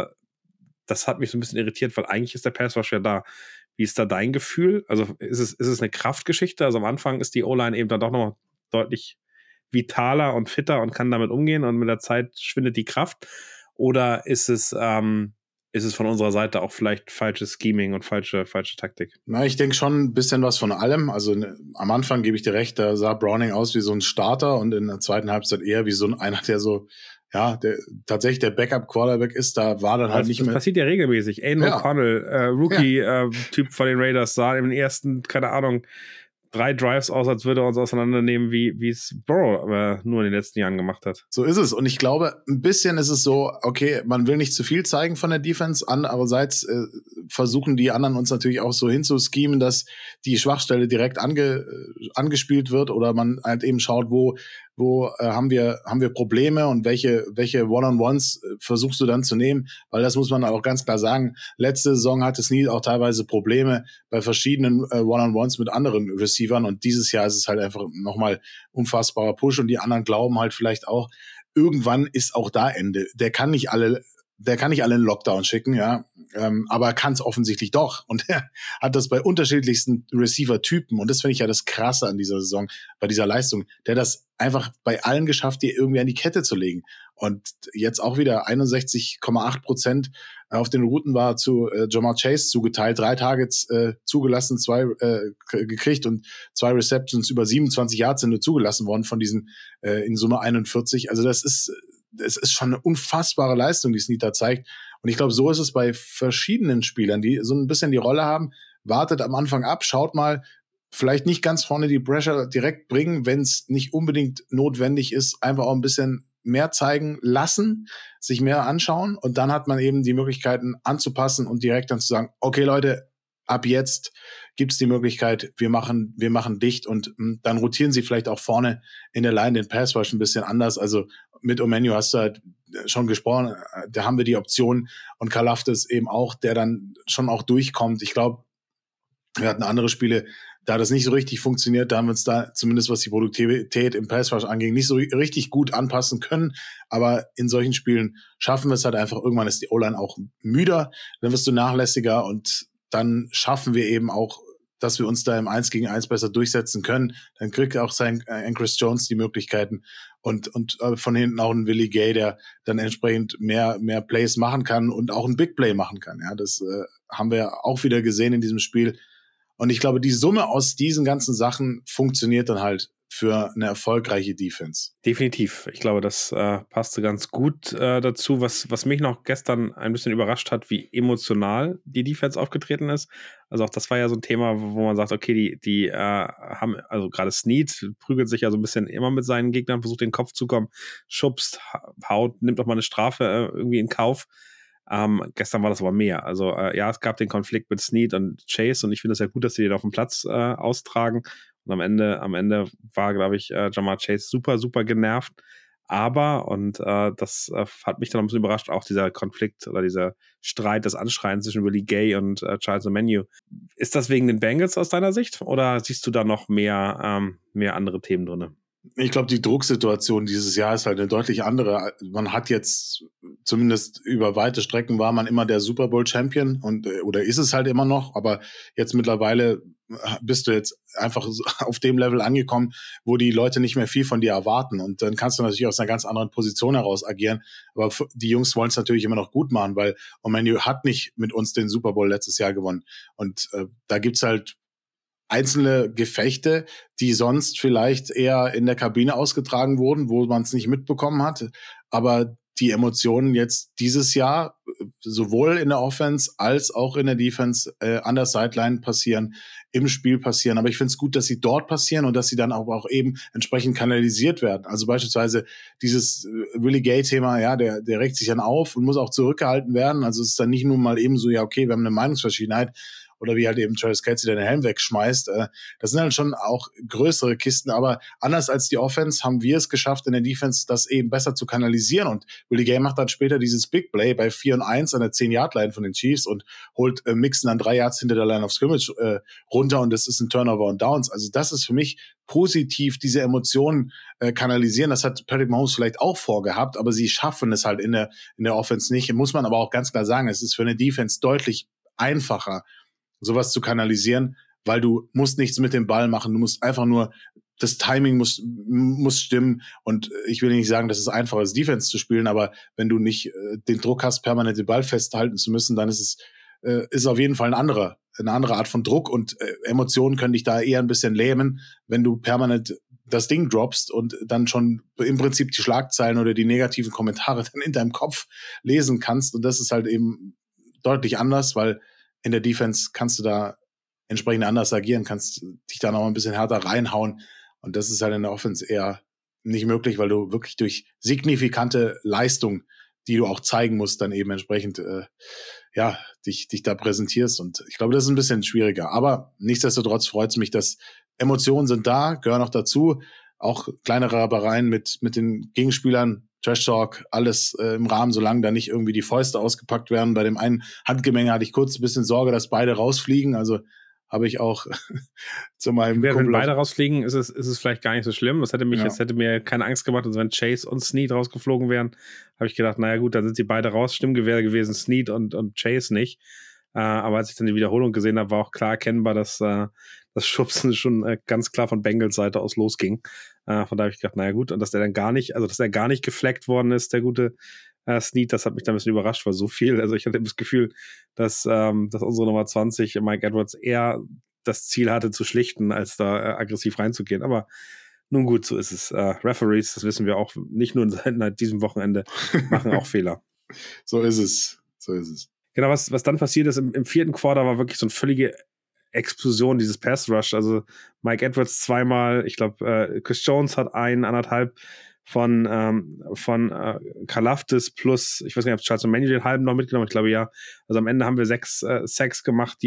das hat mich so ein bisschen irritiert, weil eigentlich ist der Pass Rush ja da. Wie ist da dein Gefühl? Also ist es, ist es eine Kraftgeschichte? Also am Anfang ist die O-Line eben dann doch noch deutlich vitaler und fitter und kann damit umgehen, und mit der Zeit schwindet die Kraft. Oder ist es, ähm, ist es von unserer Seite auch vielleicht falsches Scheming und falsche, falsche Taktik? Na, ich denke schon ein bisschen was von allem. Also ne, am Anfang gebe ich dir recht, da sah Browning aus wie so ein Starter und in der zweiten Halbzeit eher wie so ein einer, der so, ja, der tatsächlich der Backup-Quarterback ist. Da war dann halt das, nicht das mehr. Das passiert ja regelmäßig. Aiden Ja. O'Connell, äh, Rookie-Typ ja. äh, von den Raiders, sah im ersten, keine Ahnung, drei Drives aus, als würde er uns auseinandernehmen, wie wie es Burrow äh, nur in den letzten Jahren gemacht hat. So ist es. Und ich glaube, ein bisschen ist es so, okay, man will nicht zu viel zeigen von der Defense, andererseits äh, versuchen die anderen uns natürlich auch so hinzuschemen, dass die Schwachstelle direkt ange, äh, angespielt wird, oder man halt eben schaut, wo wo äh, haben wir haben wir Probleme und welche welche One-on-Ones äh, versuchst du dann zu nehmen, weil das muss man auch ganz klar sagen, letzte Saison hatte Snead auch teilweise Probleme bei verschiedenen äh, One-on-Ones mit anderen Receivern, und dieses Jahr ist es halt einfach nochmal unfassbarer Push, und die anderen glauben halt vielleicht auch, irgendwann ist auch da Ende. Der kann nicht alle Der kann nicht alle in Lockdown schicken, ja, ähm, aber er kann es offensichtlich doch. Und er hat das bei unterschiedlichsten Receiver-Typen. Und das finde ich ja das Krasse an dieser Saison, bei dieser Leistung. Der hat das einfach bei allen geschafft, die irgendwie an die Kette zu legen. Und jetzt auch wieder einundsechzig Komma acht Prozent auf den Routen war zu äh, Ja'Marr Chase zugeteilt. Drei Targets äh, zugelassen, zwei äh, gekriegt und zwei Receptions, über siebenundzwanzig Yards sind nur zugelassen worden von diesen äh, in Summe einundvierzig. Also das ist es ist schon eine unfassbare Leistung, die Snead da zeigt. Und ich glaube, so ist es bei verschiedenen Spielern, die so ein bisschen die Rolle haben. Wartet am Anfang ab, schaut mal, vielleicht nicht ganz vorne die Pressure direkt bringen, wenn es nicht unbedingt notwendig ist, einfach auch ein bisschen mehr zeigen lassen, sich mehr anschauen, und dann hat man eben die Möglichkeiten anzupassen und direkt dann zu sagen, okay Leute, ab jetzt gibt es die Möglichkeit, wir machen, wir machen dicht und mh, dann rotieren sie vielleicht auch vorne in der Line den Pass Rush ein bisschen anders. Also mit Omeniu hast du halt schon gesprochen, da haben wir die Option und Karlaftis eben auch, der dann schon auch durchkommt. Ich glaube, wir hatten andere Spiele, da das nicht so richtig funktioniert, da haben wir uns da zumindest, was die Produktivität im Pass Rush anging, nicht so richtig gut anpassen können. Aber in solchen Spielen schaffen wir es halt einfach. Irgendwann ist die O-Line auch müder, dann wirst du nachlässiger und dann schaffen wir eben auch, dass wir uns da im eins gegen eins besser durchsetzen können. Dann kriegt auch sein äh, Chris Jones die Möglichkeiten und und äh, von hinten auch ein Willie Gay, der dann entsprechend mehr mehr Plays machen kann und auch ein Big Play machen kann. Ja, das äh, haben wir auch wieder gesehen in diesem Spiel. Und ich glaube, die Summe aus diesen ganzen Sachen funktioniert dann halt für eine erfolgreiche Defense. Definitiv. Ich glaube, das äh, passte ganz gut äh, dazu. Was, was mich noch gestern ein bisschen überrascht hat, wie emotional die Defense aufgetreten ist. Also auch das war ja so ein Thema, wo man sagt, okay, die, die äh, haben, also gerade Snead prügelt sich ja so ein bisschen immer mit seinen Gegnern, versucht den Kopf zu kommen, schubst, haut, nimmt auch mal eine Strafe äh, irgendwie in Kauf. Ähm, gestern war das aber mehr. Also äh, ja, es gab den Konflikt mit Snead und Chase und ich finde es ja gut, dass sie den auf dem Platz äh, austragen. Und am Ende, am Ende war, glaube ich, äh, Ja'Marr Chase super, super genervt. Aber, und äh, das äh, hat mich dann ein bisschen überrascht, auch dieser Konflikt oder dieser Streit, das Anschreien zwischen Willie Gay und äh, Charles Omeniu. Ist das wegen den Bengals aus deiner Sicht? Oder siehst du da noch mehr, ähm, mehr andere Themen drin? Ich glaube, die Drucksituation dieses Jahr ist halt eine deutlich andere. Man hat jetzt, zumindest über weite Strecken war man immer der Super Bowl Champion und oder ist es halt immer noch, aber jetzt mittlerweile bist du jetzt einfach auf dem Level angekommen, wo die Leute nicht mehr viel von dir erwarten und dann kannst du natürlich aus einer ganz anderen Position heraus agieren, aber die Jungs wollen es natürlich immer noch gut machen, weil Omeniu hat nicht mit uns den Super Bowl letztes Jahr gewonnen und äh, da gibt's halt einzelne Gefechte, die sonst vielleicht eher in der Kabine ausgetragen wurden, wo man es nicht mitbekommen hat. Aber die Emotionen jetzt dieses Jahr sowohl in der Offense als auch in der Defense äh, an der Sideline passieren, im Spiel passieren. Aber ich finde es gut, dass sie dort passieren und dass sie dann auch, auch eben entsprechend kanalisiert werden. Also beispielsweise dieses Willie Gay-Thema, ja, der, der regt sich dann auf und muss auch zurückgehalten werden. Also es ist dann nicht nur mal eben so, ja, okay, wir haben eine Meinungsverschiedenheit, oder wie halt eben Travis Kelce den Helm wegschmeißt. Das sind dann schon auch größere Kisten, aber anders als die Offense haben wir es geschafft, in der Defense das eben besser zu kanalisieren und Willie Gay macht dann später dieses Big Play bei vier und eins an der zehn-Yard-Line von den Chiefs und holt äh, Mixon dann drei Yards hinter der Line of Scrimmage äh, runter und das ist ein Turnover und Downs. Also das ist für mich positiv, diese Emotionen äh, kanalisieren. Das hat Patrick Mahomes vielleicht auch vorgehabt, aber sie schaffen es halt in der, in der Offense nicht. Muss man aber auch ganz klar sagen, es ist für eine Defense deutlich einfacher, sowas zu kanalisieren, weil du musst nichts mit dem Ball machen, du musst einfach nur, das Timing muss, muss stimmen und ich will nicht sagen, dass es einfacher ist, Defense zu spielen, aber wenn du nicht äh, den Druck hast, permanent den Ball festhalten zu müssen, dann ist es äh, ist auf jeden Fall ein anderer, eine andere Art von Druck und äh, Emotionen können dich da eher ein bisschen lähmen, wenn du permanent das Ding droppst und dann schon im Prinzip die Schlagzeilen oder die negativen Kommentare dann in deinem Kopf lesen kannst und das ist halt eben deutlich anders, weil in der Defense kannst du da entsprechend anders agieren, kannst dich da noch ein bisschen härter reinhauen. Und das ist halt in der Offense eher nicht möglich, weil du wirklich durch signifikante Leistung, die du auch zeigen musst, dann eben entsprechend äh, ja dich, dich da präsentierst. Und ich glaube, das ist ein bisschen schwieriger. Aber nichtsdestotrotz freut es mich, dass Emotionen sind da, gehören auch dazu. Auch kleinere Reibereien mit, mit den Gegenspielern, Trash Talk, alles äh, im Rahmen, solange da nicht irgendwie die Fäuste ausgepackt werden. Bei dem einen Handgemenge hatte ich kurz ein bisschen Sorge, dass beide rausfliegen. Also habe ich auch zu meinem ja, Kumpel. Wenn beide rausfliegen, ist es, ist es vielleicht gar nicht so schlimm. Das hätte mich, ja. jetzt hätte mir keine Angst gemacht. Also wenn Chase und Snead rausgeflogen wären, habe ich gedacht, naja gut, dann sind sie beide raus. Stimmgewehr gewesen, Snead und, und Chase nicht. Äh, aber als ich dann die Wiederholung gesehen habe, war auch klar erkennbar, dass äh, das Schubsen schon äh, ganz klar von Bengals Seite aus losging. Äh, von da habe ich gedacht, naja gut, und dass der dann gar nicht, also dass der gar nicht gefleckt worden ist, der gute äh, Snead, das hat mich dann ein bisschen überrascht, weil so viel, also ich hatte das Gefühl, dass, ähm, dass unsere Nummer zwanzig, Mike Edwards, eher das Ziel hatte zu schlichten, als da äh, aggressiv reinzugehen. Aber nun gut, so ist es. Äh, Referees, das wissen wir auch, nicht nur seit diesem Wochenende, machen auch Fehler. So ist es, so ist es. Genau, was, was dann passiert ist, im, im vierten Quarter war wirklich so eine völlige Explosion, dieses Pass-Rush. Also Mike Edwards zweimal, ich glaube, äh, Chris Jones hat einen, anderthalb von, ähm, von äh, Karlaftis plus, ich weiß nicht, ob Charles Omeniu den halben noch mitgenommen, ich glaube ja. Also am Ende haben wir sechs äh, Sacks gemacht, die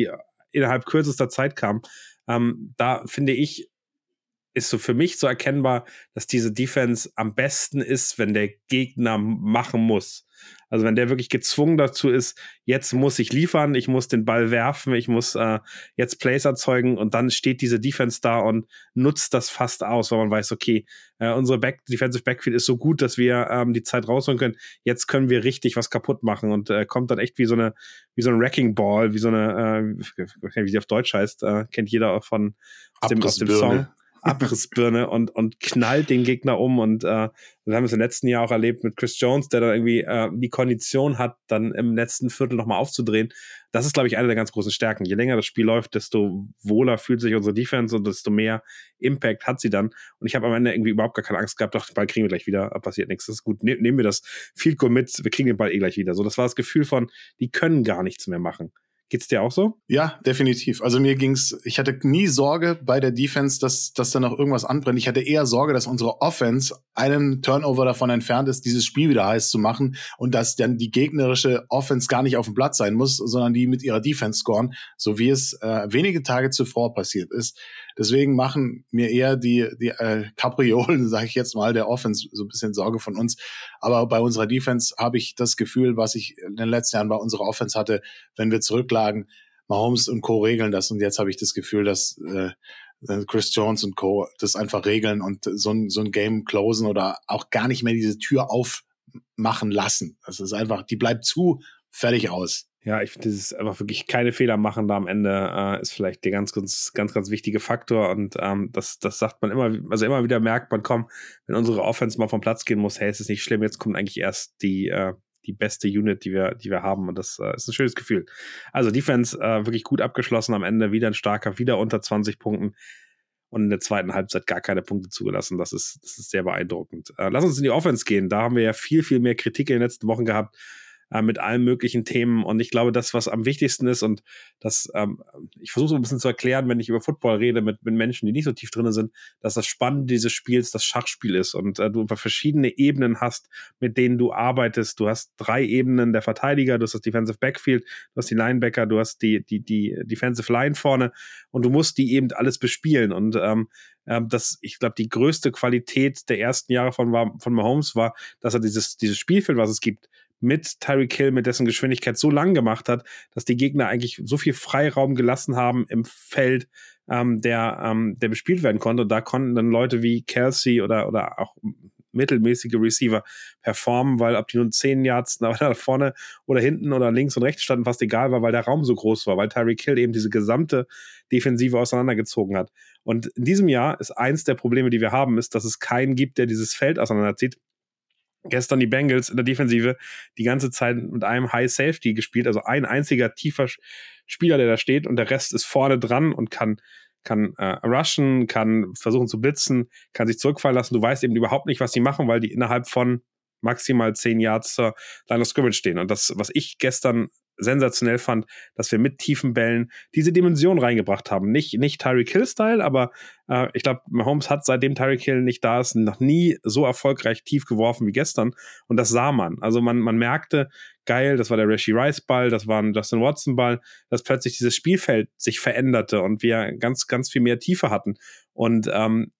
innerhalb kürzester Zeit kam, ähm, da finde ich, ist so für mich so erkennbar, dass diese Defense am besten ist, wenn der Gegner machen muss. Also wenn der wirklich gezwungen dazu ist, jetzt muss ich liefern, ich muss den Ball werfen, ich muss äh, jetzt Plays erzeugen und dann steht diese Defense da und nutzt das fast aus, weil man weiß, okay, äh, unsere Back Defensive Backfield ist so gut, dass wir ähm, die Zeit rausholen können. Jetzt können wir richtig was kaputt machen und äh, kommt dann echt wie so eine wie so ein Wrecking Ball, wie so eine, äh, wie sie auf Deutsch heißt, äh, kennt jeder von aus dem, aus dem Song. Abrissbirne und, und knallt den Gegner um und äh, wir haben es im letzten Jahr auch erlebt mit Chris Jones, der dann irgendwie äh, die Kondition hat, dann im letzten Viertel nochmal aufzudrehen. Das ist, glaube ich, eine der ganz großen Stärken. Je länger das Spiel läuft, desto wohler fühlt sich unsere Defense und desto mehr Impact hat sie dann. Und ich habe am Ende irgendwie überhaupt gar keine Angst gehabt, doch, den Ball kriegen wir gleich wieder, passiert nichts, das ist gut, ne- nehmen wir das Field Goal mit, wir kriegen den Ball eh gleich wieder. So, das war das Gefühl von, die können gar nichts mehr machen. Geht's dir auch so? Ja, definitiv. Also mir ging's, ich hatte nie Sorge bei der Defense, dass, dass da noch irgendwas anbrennt. Ich hatte eher Sorge, dass unsere Offense einen Turnover davon entfernt ist, dieses Spiel wieder heiß zu machen und dass dann die gegnerische Offense gar nicht auf dem Platz sein muss, sondern die mit ihrer Defense scoren, so wie es äh, wenige Tage zuvor passiert ist. Deswegen machen mir eher die, die äh, Kapriolen, sage ich jetzt mal, der Offense so ein bisschen Sorge von uns. Aber bei unserer Defense habe ich das Gefühl, was ich in den letzten Jahren bei unserer Offense hatte, wenn wir zurücklagen, Mahomes und Co. regeln das. Und jetzt habe ich das Gefühl, dass äh, Chris Jones und Co. das einfach regeln und so ein, so ein Game closen oder auch gar nicht mehr diese Tür aufmachen lassen. Das ist einfach, die bleibt zu, fertig aus. Ja, ich finde, das ist einfach wirklich keine Fehler machen da am Ende, äh, ist vielleicht der ganz, ganz, ganz, ganz wichtige Faktor und ähm, das, das sagt man immer, also immer wieder merkt man, komm, wenn unsere Offense mal vom Platz gehen muss, hey, es ist nicht schlimm, jetzt kommt eigentlich erst die, äh, die beste Unit, die wir, die wir haben und das äh, ist ein schönes Gefühl. Also Defense äh, wirklich gut abgeschlossen am Ende, wieder ein starker, wieder unter zwanzig Punkten und in der zweiten Halbzeit gar keine Punkte zugelassen, das ist, das ist sehr beeindruckend. Äh, lass uns in die Offense gehen, da haben wir ja viel, viel mehr Kritik in den letzten Wochen gehabt, mit allen möglichen Themen und ich glaube, das, was am wichtigsten ist und das, ähm, ich versuche so ein bisschen zu erklären, wenn ich über Football rede mit, mit Menschen, die nicht so tief drin sind, dass das Spannende dieses Spiels das Schachspiel ist und äh, du einfach verschiedene Ebenen hast, mit denen du arbeitest. Du hast drei Ebenen der Verteidiger, du hast das Defensive Backfield, du hast die Linebacker, du hast die, die, die Defensive Line vorne und du musst die eben alles bespielen und ähm, das, ich glaube, die größte Qualität der ersten Jahre von, von Mahomes war, dass er dieses, dieses Spielfeld, was es gibt, mit Tyreek Hill, mit dessen Geschwindigkeit so lang gemacht hat, dass die Gegner eigentlich so viel Freiraum gelassen haben im Feld, ähm, der, ähm, der bespielt werden konnte. Und da konnten dann Leute wie Kelsey oder, oder auch mittelmäßige Receiver performen, weil ob die nun zehn Yards nach vorne oder hinten oder links und rechts standen, fast egal war, weil der Raum so groß war, weil Tyreek Hill eben diese gesamte Defensive auseinandergezogen hat. Und in diesem Jahr ist eins der Probleme, die wir haben, ist, dass es keinen gibt, der dieses Feld auseinanderzieht. Gestern die Bengals in der Defensive die ganze Zeit mit einem High Safety gespielt, also ein einziger tiefer Spieler, der da steht und der Rest ist vorne dran und kann kann äh, rushen, kann versuchen zu blitzen, kann sich zurückfallen lassen. Du weißt eben überhaupt nicht, was sie machen, weil die innerhalb von maximal zehn Yards zur Line of Scrimmage stehen. Und das, was ich gestern sensationell fand, dass wir mit tiefen Bällen diese Dimension reingebracht haben. Nicht, nicht Tyreek Hill-Style, aber äh, ich glaube, Mahomes hat, seitdem Tyreek Hill nicht da ist, noch nie so erfolgreich tief geworfen wie gestern. Und das sah man. Also man, man merkte, geil, das war der Rashee Rice-Ball, das war ein Justin Watson-Ball, dass plötzlich dieses Spielfeld sich veränderte und wir ganz, ganz viel mehr Tiefe hatten. Und ähm,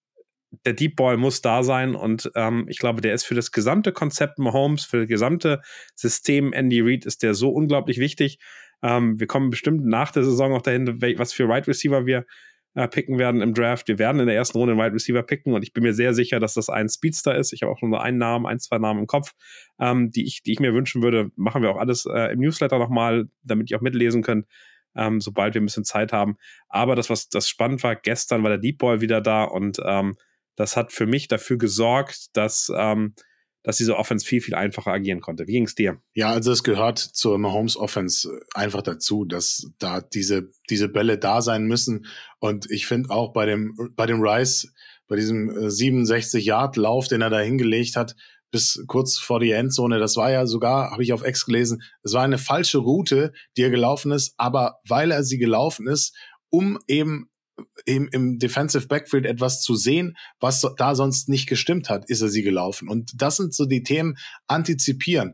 der Deep Ball muss da sein und ähm, ich glaube, der ist für das gesamte Konzept Mahomes, für das gesamte System Andy Reid ist der so unglaublich wichtig. Ähm, wir kommen bestimmt nach der Saison auch dahin, was für Wide Receiver wir äh, picken werden im Draft. Wir werden in der ersten Runde einen Wide Receiver picken und ich bin mir sehr sicher, dass das ein Speedster ist. Ich habe auch schon so einen Namen, ein, zwei Namen im Kopf, ähm, die ich, die ich mir wünschen würde. Machen wir auch alles äh, im Newsletter nochmal, damit ihr auch mitlesen könnt. Ähm, sobald wir ein bisschen Zeit haben. Aber das, was das spannend war, gestern war der Deep Ball wieder da und ähm, das hat für mich dafür gesorgt, dass, ähm, dass diese Offense viel, viel einfacher agieren konnte. Wie ging es dir? Ja, also es gehört zur Mahomes Offense einfach dazu, dass da diese, diese Bälle da sein müssen. Und ich finde auch bei dem, bei dem Rice, bei diesem siebenundsechzig Yard Lauf, den er da hingelegt hat, bis kurz vor die Endzone, das war ja sogar, habe ich auf X gelesen, das war eine falsche Route, die er gelaufen ist, aber weil er sie gelaufen ist, um eben Im, im Defensive Backfield etwas zu sehen, was da sonst nicht gestimmt hat, ist er sie gelaufen. Und das sind so die Themen, antizipieren.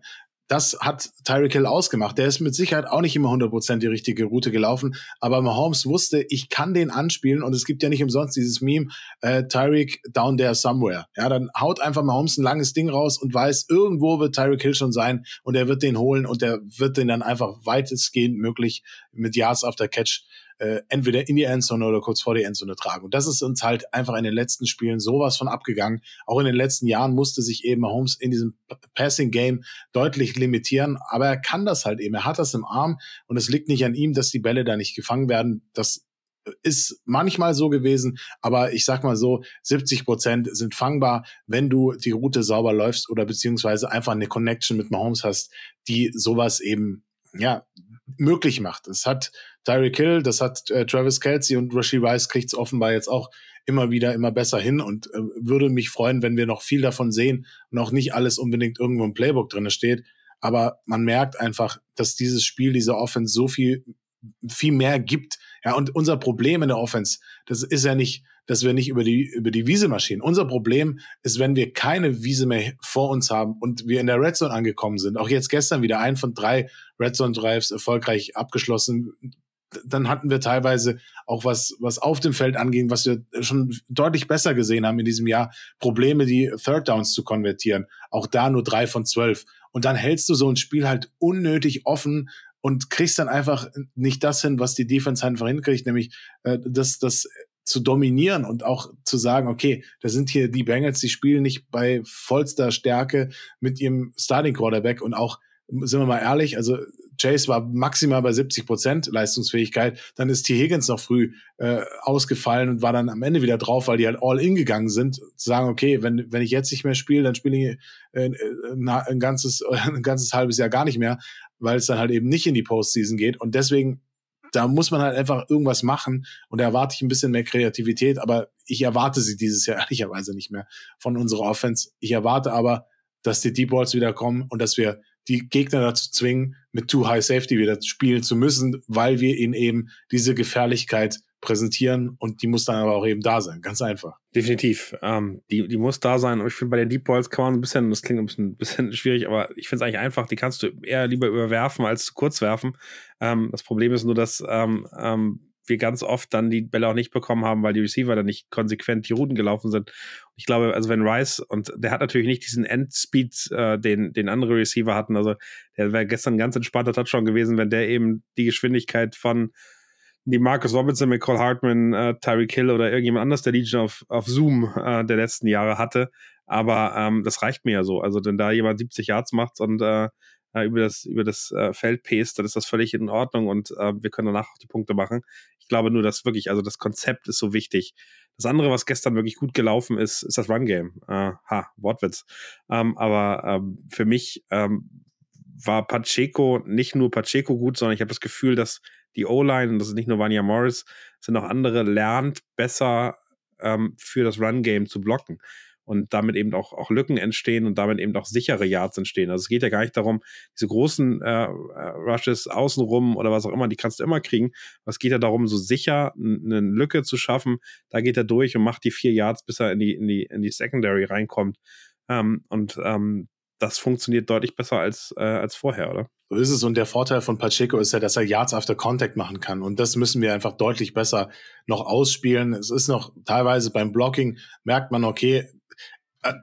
das hat Tyreek Hill ausgemacht. Der ist mit Sicherheit auch nicht immer hundert Prozent die richtige Route gelaufen, aber Mahomes wusste, ich kann den anspielen und es gibt ja nicht umsonst dieses Meme, äh, Tyreek down there somewhere. Ja, dann haut einfach Mahomes ein langes Ding raus und weiß, irgendwo wird Tyreek Hill schon sein und er wird den holen und er wird den dann einfach weitestgehend möglich mit Yards after Catch äh, entweder in die Endzone oder kurz vor die Endzone tragen. Und das ist uns halt einfach in den letzten Spielen sowas von abgegangen. Auch in den letzten Jahren musste sich eben Mahomes in diesem Passing-Game deutlich limitieren, aber er kann das halt eben. Er hat das im Arm und es liegt nicht an ihm, dass die Bälle da nicht gefangen werden. Das ist manchmal so gewesen, aber ich sag mal so, siebzig Prozent sind fangbar, wenn du die Route sauber läufst oder beziehungsweise einfach eine Connection mit Mahomes hast, die sowas eben, ja, möglich macht. Das hat Tyreek Hill, das hat äh, Travis Kelce und Rashee Rice kriegt's offenbar jetzt auch immer wieder immer besser hin und äh, würde mich freuen, wenn wir noch viel davon sehen und auch nicht alles unbedingt irgendwo im Playbook drin steht. Aber man merkt einfach, dass dieses Spiel, diese Offense so viel viel mehr gibt. Ja, und unser Problem in der Offense, das ist ja nicht, dass wir nicht über die, über die Wiese marschieren. Unser Problem ist, wenn wir keine Wiese mehr vor uns haben und wir in der Red Zone angekommen sind. Auch jetzt gestern wieder ein von drei Red Zone Drives erfolgreich abgeschlossen. Dann hatten wir teilweise auch was, was auf dem Feld anging, was wir schon deutlich besser gesehen haben in diesem Jahr. Probleme, die Third Downs zu konvertieren. Auch da nur drei von zwölf. Und dann hältst du so ein Spiel halt unnötig offen und kriegst dann einfach nicht das hin, was die Defense einfach hinkriegt, nämlich äh, das, das zu dominieren und auch zu sagen, okay, da sind hier die Bengals, die spielen nicht bei vollster Stärke mit ihrem Starting Quarterback und auch, sind wir mal ehrlich, also Chase war maximal bei siebzig Prozent Leistungsfähigkeit, dann ist T. Higgins noch früh äh, ausgefallen und war dann am Ende wieder drauf, weil die halt all in gegangen sind, zu sagen, okay, wenn wenn ich jetzt nicht mehr spiele, dann spiele ich äh, ein ganzes ein ganzes halbes Jahr gar nicht mehr, weil es dann halt eben nicht in die Postseason geht und deswegen, da muss man halt einfach irgendwas machen und da erwarte ich ein bisschen mehr Kreativität, aber ich erwarte sie dieses Jahr ehrlicherweise nicht mehr von unserer Offense. Ich erwarte aber, dass die Deep Balls wieder kommen und dass wir die Gegner dazu zwingen, mit Too High Safety wieder spielen zu müssen, weil wir ihnen eben diese Gefährlichkeit präsentieren und die muss dann aber auch eben da sein. Ganz einfach. Definitiv. Ähm, die, die muss da sein und ich finde, bei den Deep Balls kann man ein bisschen, das klingt ein bisschen, ein bisschen schwierig, aber ich finde es eigentlich einfach, die kannst du eher lieber überwerfen als zu kurz werfen. Ähm, das Problem ist nur, dass ähm, ähm, wir ganz oft dann die Bälle auch nicht bekommen haben, weil die Receiver dann nicht konsequent die Routen gelaufen sind. Ich glaube, also wenn Rice, und der hat natürlich nicht diesen Endspeed, äh, den, den andere Receiver hatten, also der wäre gestern ein ganz entspannter Touchdown gewesen, wenn der eben die Geschwindigkeit von die Marcus Robinson, McCall Hartman, äh, Tyreek Hill oder irgendjemand anders der Legion auf, auf Zoom äh, der letzten Jahre hatte. Aber ähm, das reicht mir ja so. Also wenn da jemand siebzig Yards macht und äh, über das, über das äh, Feld pest, dann ist das völlig in Ordnung und äh, wir können danach auch die Punkte machen. Ich glaube nur, dass wirklich, also das Konzept ist so wichtig. Das andere, was gestern wirklich gut gelaufen ist, ist das Run-Game. Äh, ha, Wortwitz. Ähm, aber ähm, für mich ähm, war Pacheco nicht nur Pacheco gut, sondern ich habe das Gefühl, dass die O-Line, und das ist nicht nur Vanya Morris, sind auch andere, lernt besser ähm, für das Run-Game zu blocken. Und damit eben auch, auch Lücken entstehen und damit eben auch sichere Yards entstehen. Also es geht ja gar nicht darum, diese großen äh, Rushes außenrum oder was auch immer, die kannst du immer kriegen. Aber es geht ja darum, so sicher eine Lücke zu schaffen. Da geht er durch und macht die vier Yards, bis er in die, in die, in die Secondary reinkommt. Ähm, und ähm, das funktioniert deutlich besser als, äh, als vorher, oder? So ist es. Und der Vorteil von Pacheco ist ja, dass er Yards after Contact machen kann. Und das müssen wir einfach deutlich besser noch ausspielen. Es ist noch teilweise beim Blocking, merkt man, okay, äh,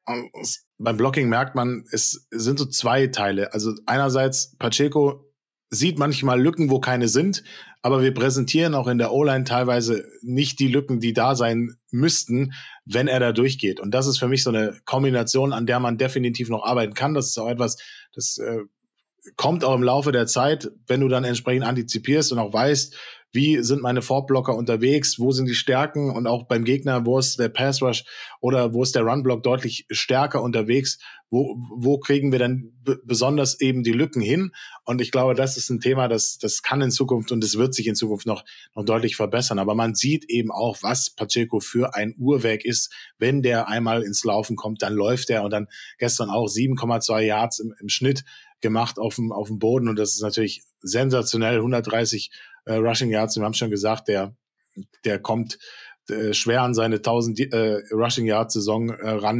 beim Blocking merkt man, es sind so zwei Teile. Also einerseits, Pacheco sieht manchmal Lücken, wo keine sind, aber wir präsentieren auch in der O-Line teilweise nicht die Lücken, die da sein müssten, wenn er da durchgeht. Und das ist für mich so eine Kombination, an der man definitiv noch arbeiten kann. Das ist auch etwas, das äh, kommt auch im Laufe der Zeit, wenn du dann entsprechend antizipierst und auch weißt, wie sind meine Vorblocker unterwegs, wo sind die Stärken und auch beim Gegner, wo ist der Pass Rush oder wo ist der Runblock deutlich stärker unterwegs, wo, wo kriegen wir dann b- besonders eben die Lücken hin, und ich glaube, das ist ein Thema, das, das kann in Zukunft und das wird sich in Zukunft noch, noch deutlich verbessern, aber man sieht eben auch, was Pacheco für ein Uhrwerk ist, wenn der einmal ins Laufen kommt, dann läuft er, und dann gestern auch sieben Komma zwei Yards im, im Schnitt gemacht auf dem, auf dem Boden, und das ist natürlich sensationell, hundertdreißig äh, Rushing Yards, wir haben schon gesagt, der, der kommt äh, schwer an seine tausend äh, Rushing Yards Saison äh, ran,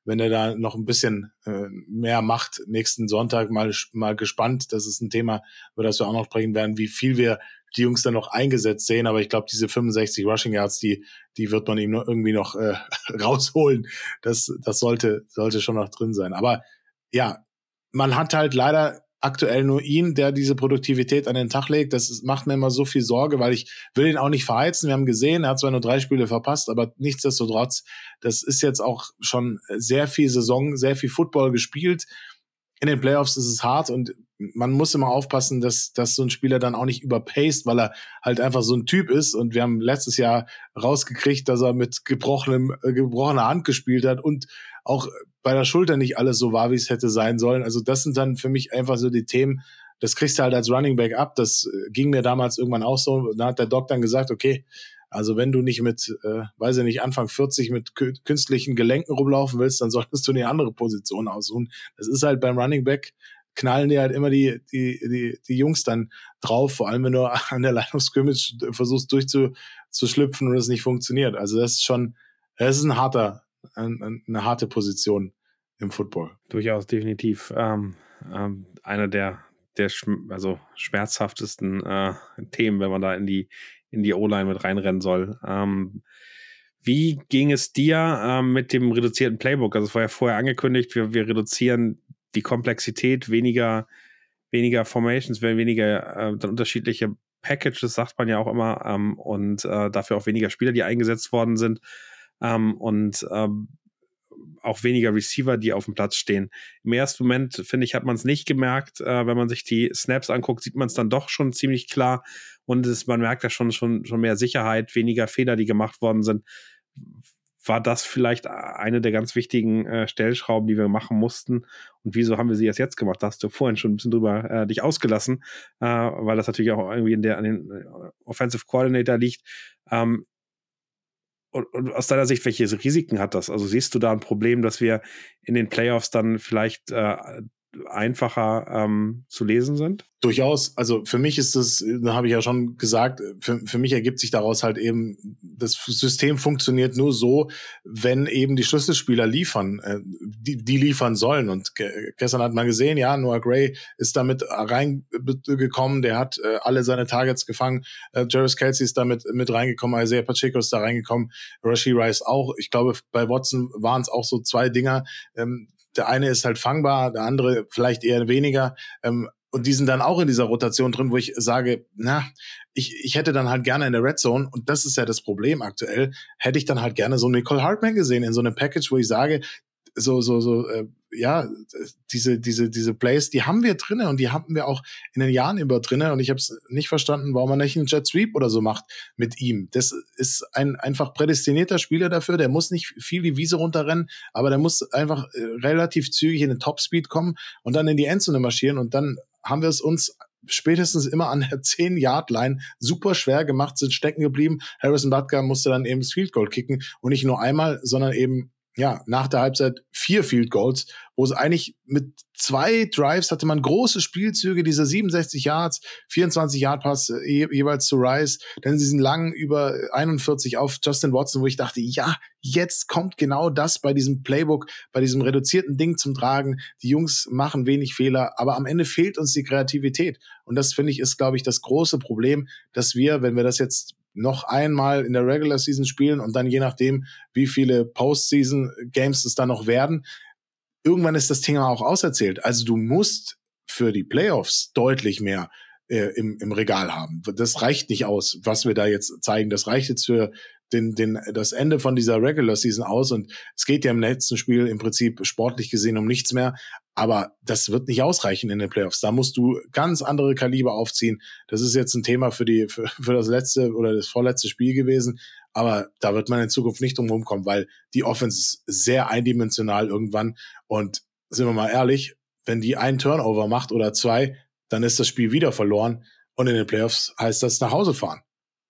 wenn er da noch ein bisschen äh, mehr macht nächsten Sonntag. Mal, mal gespannt. Das ist ein Thema, über das wir auch noch sprechen werden, wie viel wir die Jungs dann noch eingesetzt sehen. Aber ich glaube, diese fünfundsechzig Rushing Yards, die, die wird man ihm noch irgendwie noch äh, rausholen. Das, das sollte, sollte schon noch drin sein. Aber ja, man hat halt leider aktuell nur ihn, der diese Produktivität an den Tag legt. Das ist, macht mir immer so viel Sorge, weil ich will ihn auch nicht verheizen. Wir haben gesehen, er hat zwar nur drei Spiele verpasst, aber nichtsdestotrotz, das ist jetzt auch schon sehr viel Saison, sehr viel Football gespielt. In den Playoffs ist es hart und man muss immer aufpassen, dass, dass so ein Spieler dann auch nicht überpaced, weil er halt einfach so ein Typ ist. Und wir haben letztes Jahr rausgekriegt, dass er mit gebrochenem, äh, gebrochener Hand gespielt hat und auch bei der Schulter nicht alles so war, wie es hätte sein sollen. Also das sind dann für mich einfach so die Themen, das kriegst du halt als Running Back ab. Das ging mir damals irgendwann auch so. Da hat der Doc dann gesagt, okay, also wenn du nicht mit, äh, weiß ich nicht, Anfang vierzig mit kü- künstlichen Gelenken rumlaufen willst, dann solltest du eine andere Position aussuchen. Das ist halt beim Running Back, knallen dir halt immer die, die, die, die Jungs dann drauf, vor allem wenn du an der Line of Scrimmage versuchst durchzuschlüpfen und es nicht funktioniert. Also das ist schon, das ist ein harter, ein, eine harte Position im Football. Durchaus, definitiv. Ähm, ähm, einer der, der schm- also schmerzhaftesten äh, Themen, wenn man da in die, in die O-Line mit reinrennen soll. Ähm, wie ging es dir ähm, mit dem reduzierten Playbook? Also es war ja vorher angekündigt, wir, wir reduzieren die Komplexität, weniger, weniger Formations, weniger äh, dann unterschiedliche Packages, sagt man ja auch immer, ähm, und äh, dafür auch weniger Spieler, die eingesetzt worden sind, ähm, und ähm, auch weniger Receiver, die auf dem Platz stehen. Im ersten Moment, finde ich, hat man es nicht gemerkt. Äh, wenn man sich die Snaps anguckt, sieht man es dann doch schon ziemlich klar und es, man merkt ja schon, schon, schon mehr Sicherheit, weniger Fehler, die gemacht worden sind. War das vielleicht eine der ganz wichtigen äh, Stellschrauben, die wir machen mussten? Und wieso haben wir sie erst jetzt gemacht? Da hast du vorhin schon ein bisschen drüber äh, dich ausgelassen, äh, weil das natürlich auch irgendwie in der, an den Offensive Coordinator liegt. Ähm, und, und aus deiner Sicht, welche Risiken hat das? Also siehst du da ein Problem, dass wir in den Playoffs dann vielleicht äh, einfacher ähm, zu lesen sind? Durchaus. Also für mich ist das, da habe ich ja schon gesagt, für, für mich ergibt sich daraus halt eben, das System funktioniert nur so, wenn eben die Schlüsselspieler liefern, äh, die, die liefern sollen. Und ge- gestern hat man gesehen, ja, Noah Gray ist damit reingekommen, der hat äh, alle seine Targets gefangen, äh, Jarvis Kelce ist damit mit reingekommen, Isaiah Pacheco ist da reingekommen, Rashee Rice auch. Ich glaube, bei Watson waren es auch so zwei Dinger. Ähm, der eine ist halt fangbar, der andere vielleicht eher weniger. Ähm, Und die sind dann auch in dieser Rotation drin, wo ich sage, na, ich, ich hätte dann halt gerne in der Red Zone, und das ist ja das Problem aktuell, hätte ich dann halt gerne so Nicole Hartman gesehen in so einem Package, wo ich sage, so, so, so, äh, ja, diese, diese, diese Plays, die haben wir drinne und die hatten wir auch in den Jahren über drinne, und ich habe es nicht verstanden, warum man nicht einen Jet Sweep oder so macht mit ihm. Das ist ein einfach prädestinierter Spieler dafür, der muss nicht viel die Wiese runterrennen, aber der muss einfach äh, relativ zügig in den Topspeed kommen und dann in die Endzone marschieren, und dann haben wir es uns spätestens immer an der zehn-Yard-Line super schwer gemacht, sind stecken geblieben. Harrison Butker musste dann eben das Field Goal kicken, und nicht nur einmal, sondern eben ja, nach der Halbzeit vier Field Goals, wo es eigentlich mit zwei Drives hatte man große Spielzüge, diese siebenundsechzig Yards, vierundzwanzig Yard Pass äh, je, jeweils zu Rice, dann diesen langen über einundvierzig auf Justin Watson, wo ich dachte, ja, jetzt kommt genau das bei diesem Playbook, bei diesem reduzierten Ding zum Tragen. Die Jungs machen wenig Fehler, aber am Ende fehlt uns die Kreativität. Und das, finde ich, ist, glaube ich, das große Problem, dass wir, wenn wir das jetzt noch einmal in der Regular Season spielen und dann je nachdem, wie viele Postseason Games es dann noch werden, irgendwann ist das Thema auch auserzählt. Also du musst für die Playoffs deutlich mehr äh, im, im Regal haben. Das reicht nicht aus, was wir da jetzt zeigen. Das reicht jetzt für den, den, das Ende von dieser Regular Season aus, und es geht ja im letzten Spiel im Prinzip sportlich gesehen um nichts mehr. Aber das wird nicht ausreichen in den Playoffs. Da musst du ganz andere Kaliber aufziehen. Das ist jetzt ein Thema für die für, für das letzte oder das vorletzte Spiel gewesen. Aber da wird man in Zukunft nicht drum rumkommen, weil die Offense ist sehr eindimensional irgendwann. Und sind wir mal ehrlich, wenn die einen Turnover macht oder zwei, dann ist das Spiel wieder verloren. Und in den Playoffs heißt das nach Hause fahren.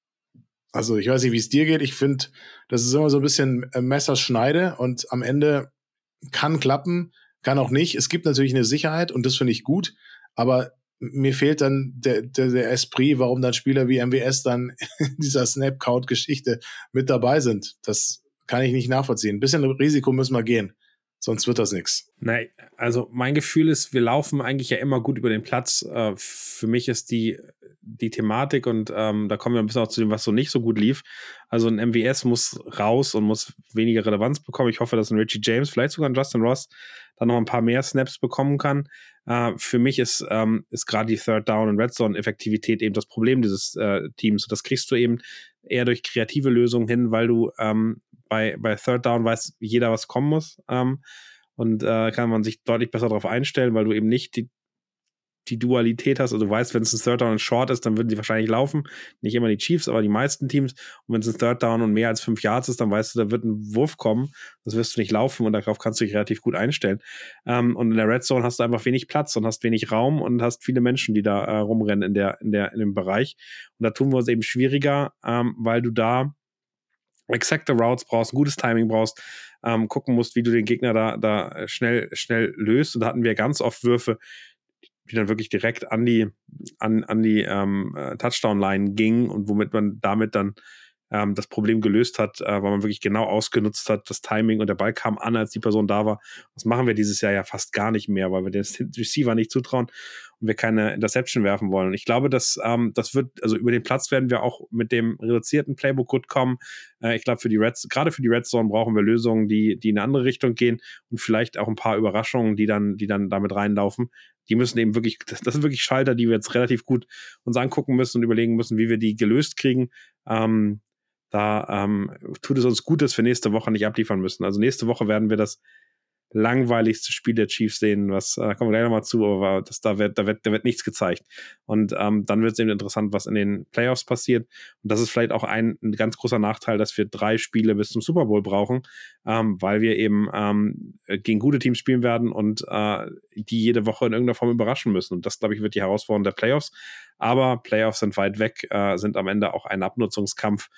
Also ich weiß nicht, wie es dir geht. Ich finde, das ist immer so ein bisschen Messerschneide, und am Ende kann klappen, kann auch nicht. Es gibt natürlich eine Sicherheit, und das finde ich gut, aber mir fehlt dann der, der, der Esprit, warum dann Spieler wie M W S dann in dieser Snap-Count-Geschichte mit dabei sind. Das kann ich nicht nachvollziehen. Ein bisschen Risiko müssen wir gehen. sonst wird das nichts. Nein, also mein Gefühl ist, wir laufen eigentlich ja immer gut über den Platz. Äh, für mich ist die, die Thematik und ähm, da kommen wir ein bisschen auch zu dem, was so nicht so gut lief. Also ein M V S muss raus und muss weniger Relevanz bekommen. Ich hoffe, dass ein Richie James, vielleicht sogar ein Justin Ross, dann noch ein paar mehr Snaps bekommen kann. Äh, für mich ist, ähm, ist gerade die Third Down und Red Zone Effektivität eben das Problem dieses äh, Teams. Das kriegst du eben eher durch kreative Lösungen hin, weil du ähm, bei, bei Third Down weiß jeder, was kommen muss. Ähm, Und äh, kann man sich deutlich besser darauf einstellen, weil du eben nicht die, die Dualität hast. Also du weißt, wenn es ein Third Down und Short ist, dann würden die wahrscheinlich laufen. Nicht immer die Chiefs, aber die meisten Teams. Und wenn es ein Third Down und mehr als fünf Yards ist, dann weißt du, da wird ein Wurf kommen. Das wirst du nicht laufen und darauf kannst du dich relativ gut einstellen. Ähm, und in der Red Zone hast du einfach wenig Platz und hast wenig Raum und hast viele Menschen, die da äh, rumrennen in der, in der, in dem Bereich. Und da tun wir uns eben schwieriger, ähm, weil du da exakte Routes brauchst, ein gutes Timing brauchst, ähm, gucken musst, wie du den Gegner da, da schnell, schnell löst. Und da hatten wir ganz oft Würfe, die dann wirklich direkt an die, an, an die ähm, Touchdown-Line gingen und womit man damit dann ähm, das Problem gelöst hat, äh, weil man wirklich genau ausgenutzt hat, das Timing und der Ball kam an, als die Person da war. Das machen wir dieses Jahr ja fast gar nicht mehr, weil wir den Receiver nicht zutrauen und wir keine Interception werfen wollen. Und ich glaube, dass ähm, das wird, also über den Platz werden wir auch mit dem reduzierten Playbook gut kommen. Äh, ich glaube, für die Reds, gerade für die Red Zone brauchen wir Lösungen, die, die in eine andere Richtung gehen und vielleicht auch ein paar Überraschungen, die dann, die dann damit reinlaufen. Die müssen eben wirklich, das, das sind wirklich Schalter, die wir jetzt relativ gut uns angucken müssen und überlegen müssen, wie wir die gelöst kriegen. Ähm, da ähm, tut es uns gut, dass wir nächste Woche nicht abliefern müssen. Also nächste Woche werden wir das langweiligste Spiel der Chiefs sehen, was, da äh, kommen wir gleich nochmal zu, aber das, da, wird, da, wird, da wird nichts gezeigt. Und ähm, dann wird es eben interessant, was in den Playoffs passiert. Und das ist vielleicht auch ein, ein ganz großer Nachteil, dass wir drei Spiele bis zum Super Bowl brauchen, ähm, weil wir eben ähm, gegen gute Teams spielen werden und äh, die jede Woche in irgendeiner Form überraschen müssen. Und das, glaube ich, wird die Herausforderung der Playoffs. Aber Playoffs sind weit weg, äh, sind am Ende auch ein Abnutzungskampf.